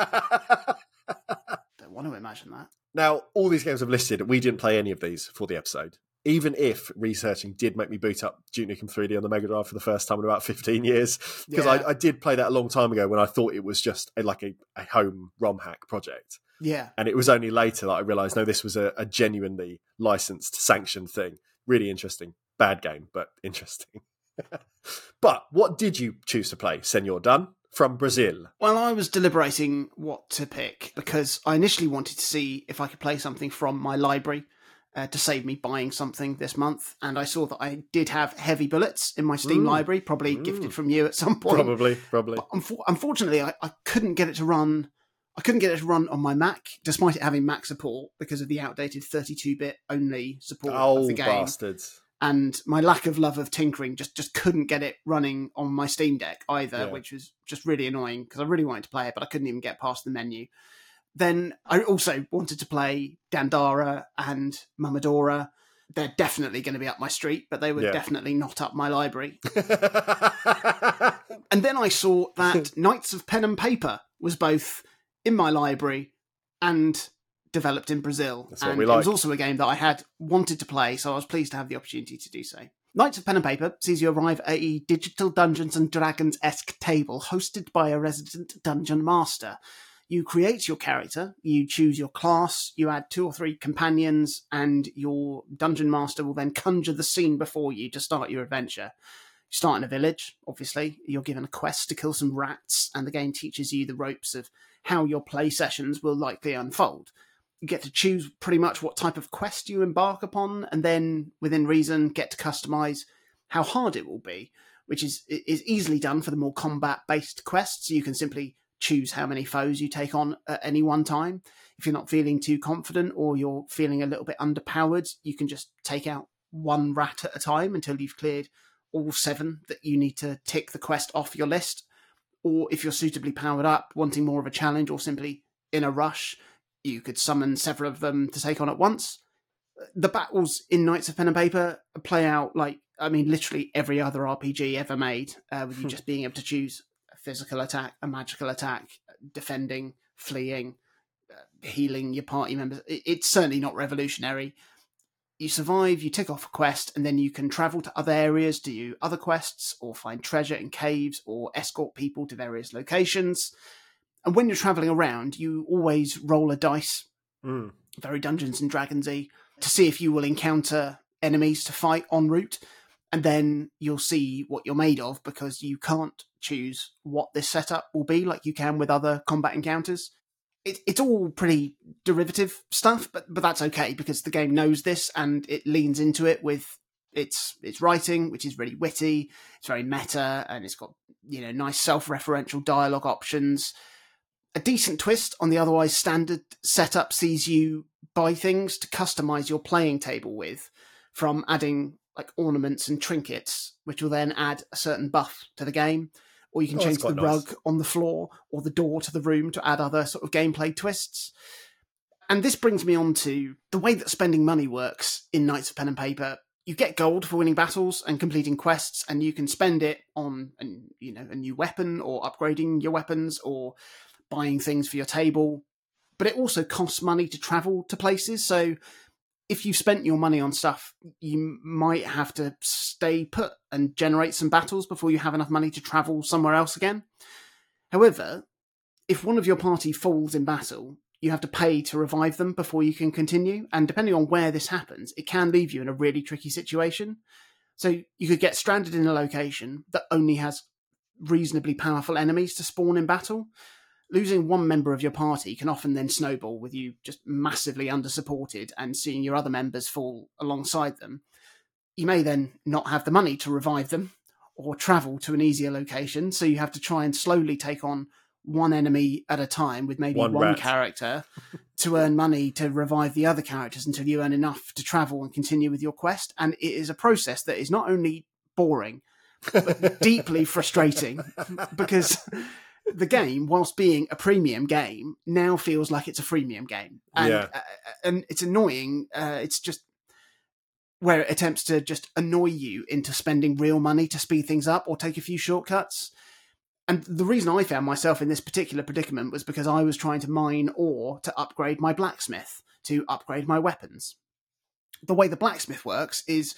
Don't want to imagine that.
Now, all these games I've listed, we didn't play any of these for the episode. Even if researching did make me boot up Duke Nukem 3D on the Mega Drive for the first time in about 15 years, because I did play that a long time ago when I thought it was just a home ROM hack project.
Yeah.
And it was only later that I realised, no, this was a genuinely licensed, sanctioned thing. Really interesting. Bad game, but interesting. But what did you choose to play, Senor Dunn, from Brazil?
Well, I was deliberating what to pick because I initially wanted to see if I could play something from my library to save me buying something this month. And I saw that I did have Heavy Bullets in my Steam library, probably gifted from you at some point.
Probably.
But unfortunately, I couldn't get it to run. I couldn't get it to run on my Mac, despite it having Mac support, because of the outdated 32-bit only support of the game.
Oh, bastards.
And my lack of love of tinkering just couldn't get it running on my Steam Deck either, which was just really annoying because I really wanted to play it, but I couldn't even get past the menu. Then I also wanted to play Dandara and Momodora. They're definitely going to be up my street, but they were definitely not up my library. And then I saw that Knights of Pen and Paper was both in my library and developed in Brazil.
That's what
and
we like.
It was also a game that I had wanted to play, so I was pleased to have the opportunity to do so. Knights of Pen and Paper sees you arrive at a digital Dungeons and Dragons-esque table hosted by a resident dungeon master. You create your character, you choose your class, you add 2 or 3 companions, and your dungeon master will then conjure the scene before you to start your adventure. You start in a village, obviously. You're given a quest to kill some rats, and the game teaches you the ropes of how your play sessions will likely unfold. You get to choose pretty much what type of quest you embark upon, and then, within reason, get to customise how hard it will be, which is easily done for the more combat-based quests. You can simply choose how many foes you take on at any one time. If you're not feeling too confident or you're feeling a little bit underpowered, you can just take out 1 rat at a time until you've cleared all 7 that you need to tick the quest off your list. Or if you're suitably powered up, wanting more of a challenge or simply in a rush, you could summon several of them to take on at once. The battles in Knights of Pen and Paper play out like, literally every other RPG ever made, with you just being able to choose a physical attack, a magical attack, defending, fleeing, healing your party members. It's certainly not revolutionary. You survive, you tick off a quest, and then you can travel to other areas, do other quests, or find treasure in caves, or escort people to various locations. And when you're travelling around, you always roll a dice, very Dungeons and Dragons-y, to see if you will encounter enemies to fight en route. And then you'll see what you're made of, because you can't choose what this setup will be like you can with other combat encounters. It's all pretty derivative stuff, but that's okay, because the game knows this and it leans into it with its writing, which is really witty. It's very meta, and it's got nice self-referential dialogue options. A decent twist on the otherwise standard setup sees you buy things to customize your playing table with, from adding like ornaments and trinkets, which will then add a certain buff to the game. Or you can change the rug on the floor or the door to the room to add other sort of gameplay twists. And this brings me on to the way that spending money works in Knights of Pen and Paper. You get gold for winning battles and completing quests, and you can spend it on a new weapon, or upgrading your weapons, or buying things for your table. But it also costs money to travel to places. So if you've spent your money on stuff, you might have to stay put and generate some battles before you have enough money to travel somewhere else again. However, if one of your party falls in battle, you have to pay to revive them before you can continue. And depending on where this happens, it can leave you in a really tricky situation. So you could get stranded in a location that only has reasonably powerful enemies to spawn in battle. Losing one member of your party can often then snowball with you just massively undersupported and seeing your other members fall alongside them. You may then not have the money to revive them or travel to an easier location, so you have to try and slowly take on one enemy at a time with maybe one character to earn money to revive the other characters until you earn enough to travel and continue with your quest. And it is a process that is not only boring, but deeply frustrating, because the game, whilst being a premium game, now feels like it's a freemium game. And, and it's annoying. It's just where it attempts to just annoy you into spending real money to speed things up or take a few shortcuts. And the reason I found myself in this particular predicament was because I was trying to mine ore to upgrade my blacksmith, to upgrade my weapons. The way the blacksmith works is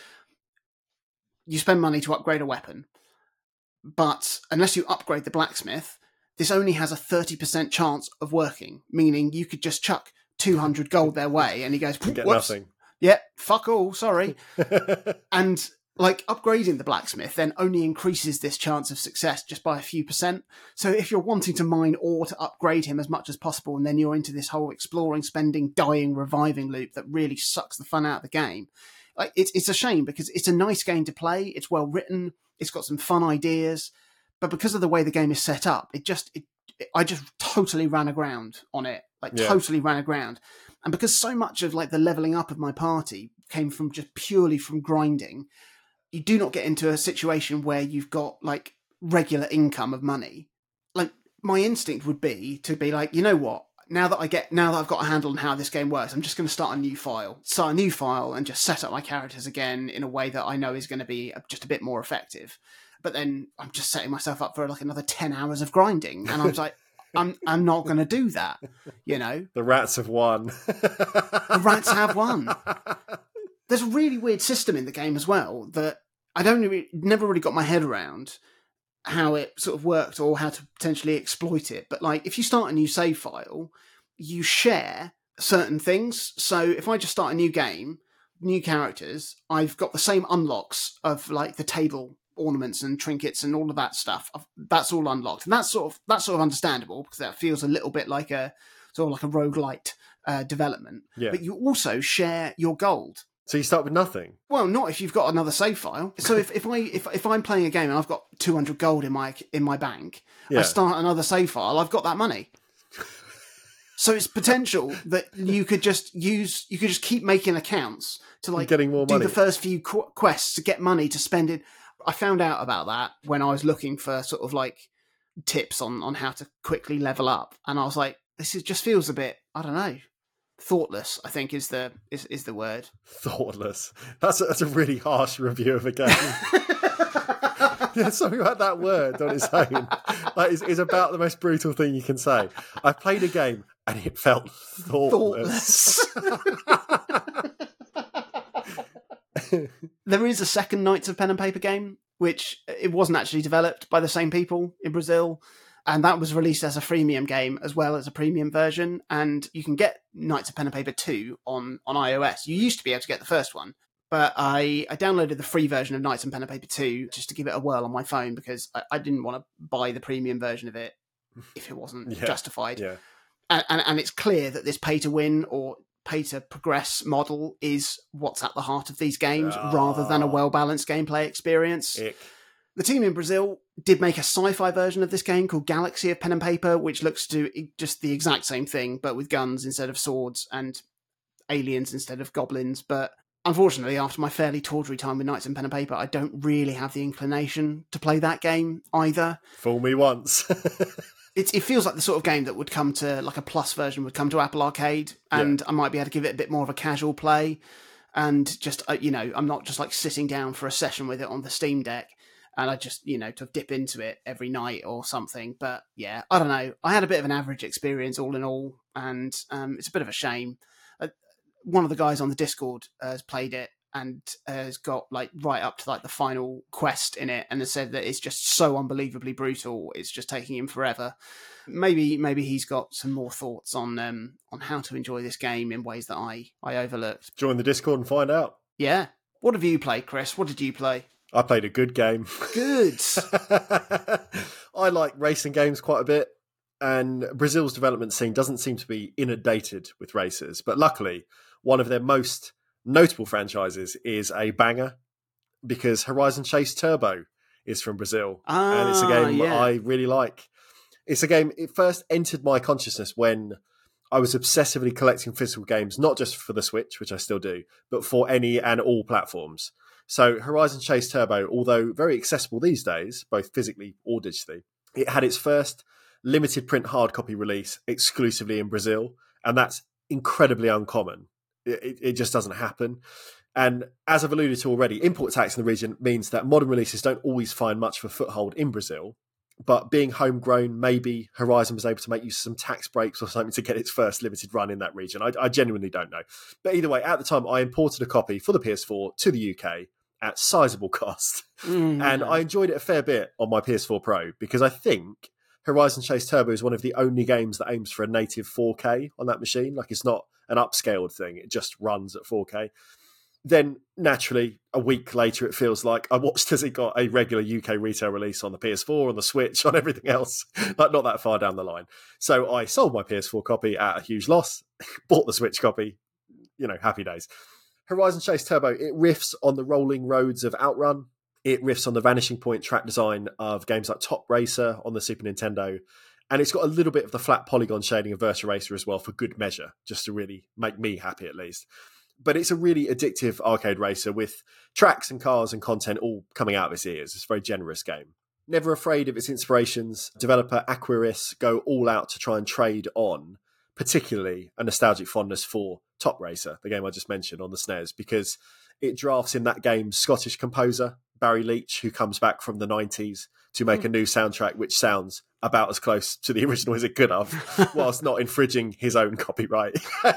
you spend money to upgrade a weapon, but unless you upgrade the blacksmith, this only has a 30% chance of working, meaning you could just chuck 200 gold their way and he goes,
get
whoops,
nothing.
Yeah, fuck all, sorry. And like upgrading the blacksmith then only increases this chance of success just by a few percent. So if you're wanting to mine ore to upgrade him as much as possible, and then you're into this whole exploring, spending, dying, reviving loop that really sucks the fun out of the game, like it's a shame, because it's a nice game to play. It's well written. It's got some fun ideas, but because of the way the game is set up, I just totally ran aground on it. Totally ran aground. And because so much of like the leveling up of my party came from just purely from grinding, you do not get into a situation where you've got like regular income of money. Like my instinct would be to be like, you know what? Now that I've got a handle on how this game works, I'm just going to start a new file and just set up my characters again in a way that I know is going to be just a bit more effective. But then I'm just setting myself up for like another 10 hours of grinding. And I was like, I'm not going to do that, you know?
The rats have won.
The rats have won. There's a really weird system in the game as well that I never really got my head around how it sort of worked or how to potentially exploit it. But like, if you start a new save file, you share certain things. So if I just start a new game, new characters, I've got the same unlocks of like the table ornaments and trinkets and all of that stuff. That's all unlocked, and that's sort of understandable, because that feels a little bit like a sort of like a roguelite development.
Yeah.
But you also share your gold.
So you start with nothing?
Well, not if you've got another save file. So if I'm playing a game and I've got 200 gold in my bank, I start another save file, I've got that money. So it's potential that you could just keep making accounts to like
getting more money.
Do the first few quests to get money to spend it. I found out about that when I was looking for sort of like tips on how to quickly level up, and I was like, just feels a bit, I don't know, thoughtless, I think is the word. Thoughtless.
That's a really harsh review of a game. Yeah, something about that word on its own. Like, is about the most brutal thing you can say. I played a game and it felt thoughtless.
There is a second Knights of Pen and Paper game, which it wasn't actually developed by the same people in Brazil. And that was released as a freemium game as well as a premium version. And you can get Knights of Pen and Paper 2 on iOS. You used to be able to get the first one. But I downloaded the free version of Knights of Pen and Paper 2 just to give it a whirl on my phone, because I didn't want to buy the premium version of it if it wasn't justified.
Yeah.
And it's clear that this pay-to-win or pay-to-progress model is what's at the heart of these games, rather than a well-balanced gameplay experience.
Ick.
The team in Brazil did make a sci-fi version of this game called Galaxy of Pen and Paper, which looks to do just the exact same thing, but with guns instead of swords and aliens instead of goblins. But unfortunately, after my fairly tawdry time with Knights and Pen and Paper, I don't really have the inclination to play that game either.
Fool me once.
it feels like the sort of game that would come to, like a Plus version would come to Apple Arcade, and I might be able to give it a bit more of a casual play, and just, I'm not just like sitting down for a session with it on the Steam Deck, and I just, to dip into it every night or something. But yeah, I don't know. I had a bit of an average experience all in all, and it's a bit of a shame. One of the guys on the Discord has played it and has got like right up to like the final quest in it, and has said that it's just so unbelievably brutal. It's just taking him forever. Maybe he's got some more thoughts on how to enjoy this game in ways that I overlooked.
Join the Discord and find out.
Yeah. What have you played, Chris? What did you play?
I played a good game.
Good.
I like racing games quite a bit, and Brazil's development scene doesn't seem to be inundated with racers, but luckily one of their most notable franchises is a banger, because Horizon Chase Turbo is from Brazil, and it's a game I really like. It's a game, it first entered my consciousness when I was obsessively collecting physical games, not just for the Switch, which I still do, but for any and all platforms. So Horizon Chase Turbo, although very accessible these days, both physically or digitally, it had its first limited print hard copy release exclusively in Brazil, and that's incredibly uncommon. It just doesn't happen. And as I've alluded to already, import tax in the region means that modern releases don't always find much of a foothold in Brazil. But being homegrown, maybe Horizon was able to make use of some tax breaks or something to get its first limited run in that region. I genuinely don't know. But either way, at the time, I imported a copy for the PS4 to the UK at sizable cost. And I enjoyed it a fair bit on my PS4 Pro, because I think Horizon Chase Turbo is one of the only games that aims for a native 4K on that machine. Like, it's not an upscaled thing. It just runs at 4K. Then, naturally, a week later, it feels like I watched as it got a regular UK retail release on the PS4, on the Switch, on everything else, like not that far down the line. So I sold my PS4 copy at a huge loss, bought the Switch copy, happy days. Horizon Chase Turbo, it riffs on the rolling roads of Outrun. It riffs on the vanishing point track design of games like Top Racer on the Super Nintendo. And it's got a little bit of the flat polygon shading of Virtua Racer as well, for good measure, just to really make me happy at least. But it's a really addictive arcade racer with tracks and cars and content all coming out of its ears. It's a very generous game. Never afraid of its inspirations, developer Aquiris go all out to try and trade on, particularly a nostalgic fondness for Top Racer, the game I just mentioned on the SNES, because it drafts in that game's Scottish composer, Barry Leach, who comes back from the 90s to make a new soundtrack which sounds about as close to the original as it could have, whilst not infringing his own copyright.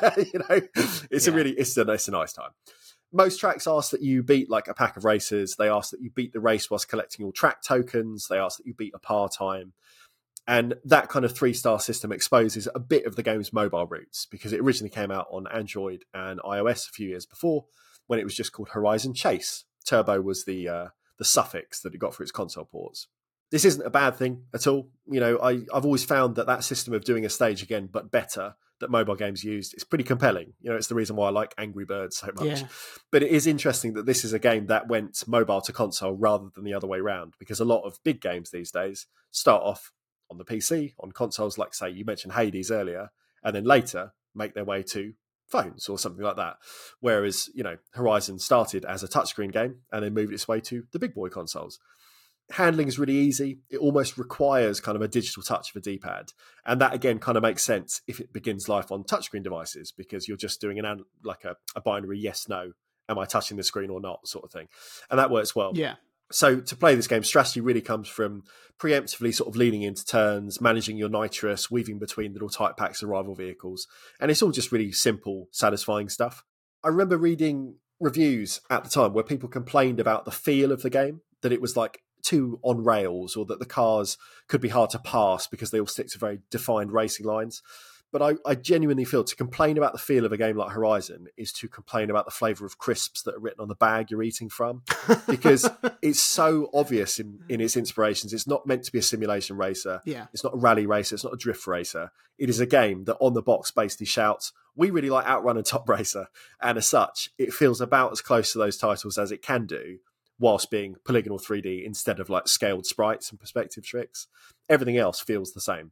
It's a nice time. Most tracks ask that you beat like a pack of racers. They ask that you beat the race whilst collecting all track tokens. They ask that you beat a par time. And that kind of 3-star system exposes a bit of the game's mobile roots, because it originally came out on Android and iOS a few years before, when it was just called Horizon Chase. Turbo was the suffix that it got for its console ports. This isn't a bad thing at all. I've always found that system of doing a stage again, but better, that mobile games used, is pretty compelling. It's the reason why I like Angry Birds so much. Yeah. But it is interesting that this is a game that went mobile to console rather than the other way around, because a lot of big games these days start off on the PC, on consoles, like, say, you mentioned Hades earlier, and then later make their way to phones or something like that. Whereas, Horizon started as a touchscreen game and then moved its way to the big boy consoles. Handling is really easy. It almost requires kind of a digital touch of a D-pad. And that, again, kind of makes sense if it begins life on touchscreen devices, because you're just doing a binary yes-no, am I touching the screen or not, sort of thing. And that works well.
Yeah.
So to play this game, strategy really comes from preemptively sort of leaning into turns, managing your nitrous, weaving between little tight packs of rival vehicles. And it's all just really simple, satisfying stuff. I remember reading reviews at the time where people complained about the feel of the game, that it was like too on rails, or that the cars could be hard to pass because they all stick to very defined racing lines. But I genuinely feel to complain about the feel of a game like Horizon is to complain about the flavour of crisps that are written on the bag you're eating from, because it's so obvious in its inspirations. It's not meant to be a simulation racer.
Yeah.
It's not a rally racer. It's not a drift racer. It is a game that on the box basically shouts, we really like Outrun and Top Racer. And as such, it feels about as close to those titles as it can do, whilst being polygonal 3D instead of like scaled sprites and perspective tricks. Everything else feels the same.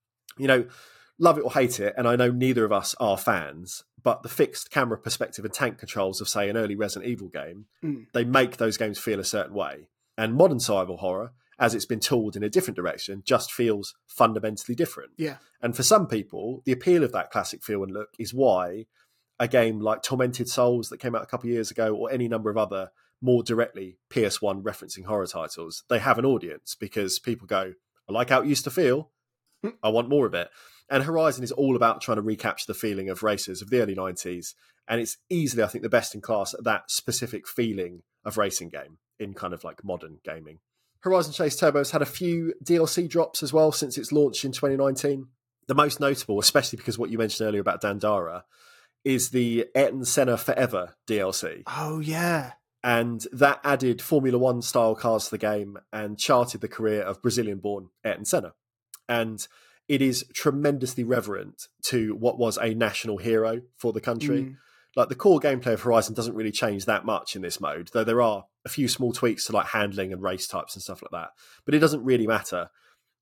Love it or hate it, and I know neither of us are fans, but the fixed camera perspective and tank controls of, say, an early Resident Evil game, they make those games feel a certain way. And modern survival horror, as it's been tooled in a different direction, just feels fundamentally different.
Yeah.
And for some people, the appeal of that classic feel and look is why a game like Tormented Souls that came out a couple of years ago, or any number of other more directly PS1 referencing horror titles, they have an audience, because people go, I like how it used to feel, I want more of it. And Horizon is all about trying to recapture the feeling of races of the early 90s, and it's easily, I think, the best in class at that specific feeling of racing game in kind of like modern gaming. Horizon Chase Turbo has had a few DLC drops as well since its launch in 2019. The most notable, especially because what you mentioned earlier about Dandara, is the Ayrton Senna Forever DLC.
Oh, yeah.
And that added Formula One style cars to the game and charted the career of Brazilian-born Ayrton Senna. And it is tremendously reverent to what was a national hero for the country. Like, the core gameplay of Horizon doesn't really change that much in this mode, though there are a few small tweaks to like handling and race types and stuff like that. But it doesn't really matter.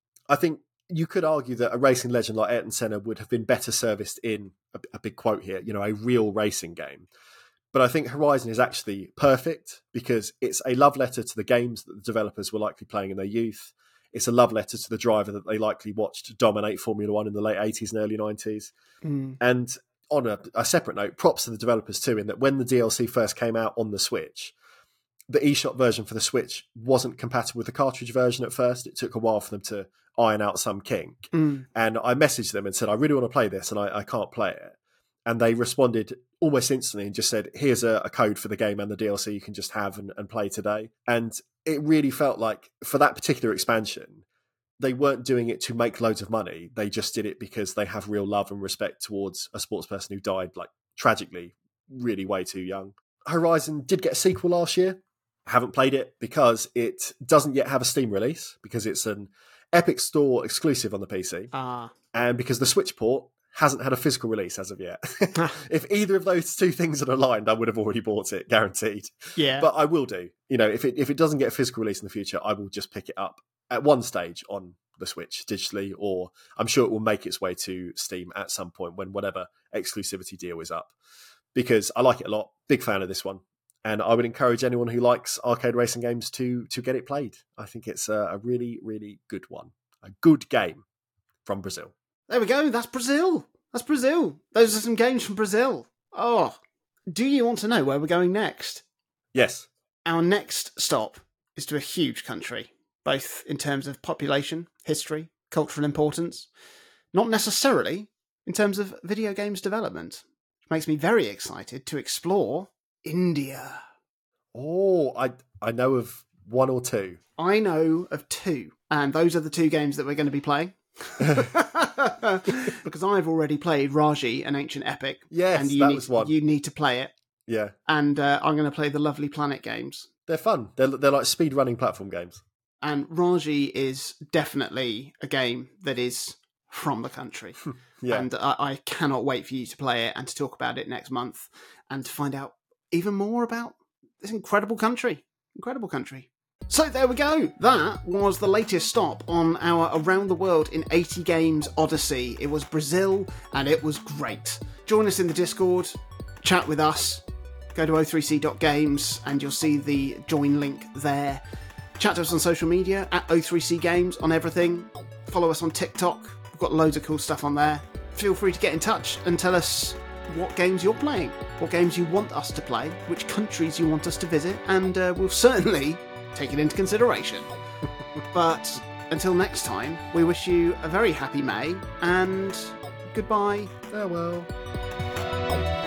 I think you could argue that a racing legend like Ayrton Senna would have been better serviced in a big quote here, a real racing game. But I think Horizon is actually perfect because it's a love letter to the games that the developers were likely playing in their youth. It's a love letter to the driver that they likely watched dominate Formula One in the late 80s and early 90s. And on a separate note, props to the developers too, in that when the DLC first came out on the Switch, the eShop version for the Switch wasn't compatible with the cartridge version at first. It took a while for them to iron out some kink. And I messaged them and said, I really want to play this and I can't play it. And they responded almost instantly and just said, here's a code for the game and the DLC you can just have and play today. And it really felt like for that particular expansion, they weren't doing it to make loads of money. They just did it because they have real love and respect towards a sports person who died, like, tragically, really way too young. Horizon did get a sequel last year. I haven't played it because it doesn't yet have a Steam release, because it's an Epic Store exclusive on the PC. And because the Switch port hasn't had a physical release as of yet. If either of those two things are aligned, I would have already bought it, guaranteed.
Yeah.
But I will do. If it doesn't get a physical release in the future, I will just pick it up at one stage on the Switch digitally, or I'm sure it will make its way to Steam at some point when whatever exclusivity deal is up. Because I like it a lot. Big fan of this one. And I would encourage anyone who likes arcade racing games to get it played. I think it's a really, really good one. A good game from Brazil.
There we go. That's Brazil. Those are some games from Brazil. Oh, do you want to know where we're going next?
Yes.
Our next stop is to a huge country, both in terms of population, history, cultural importance, not necessarily in terms of video games development, which makes me very excited to explore India.
Oh, I know of one or two.
I know of two, and those are the two games that we're going to be playing. Because I've already played Raji, an ancient epic.
Yes,
and
was one.
You need to play it.
Yeah.
And I'm going to play the Lovely Planet games.
They're fun. They're like speed-running platform games.
And Raji is definitely a game that is from the country.
Yeah.
And I cannot wait for you to play it and to talk about it next month and to find out even more about this incredible country. So there we go. That was the latest stop on our Around the World in 80 Games Odyssey. It was Brazil, and it was great. Join us in the Discord, chat with us, go to o3c.games, and you'll see the join link there. Chat to us on social media, at O3C Games on everything. Follow us on TikTok. We've got loads of cool stuff on there. Feel free to get in touch and tell us what games you're playing, what games you want us to play, which countries you want us to visit, and we'll certainly take it into consideration. But until next time, we wish you a very happy May, and goodbye.
Farewell.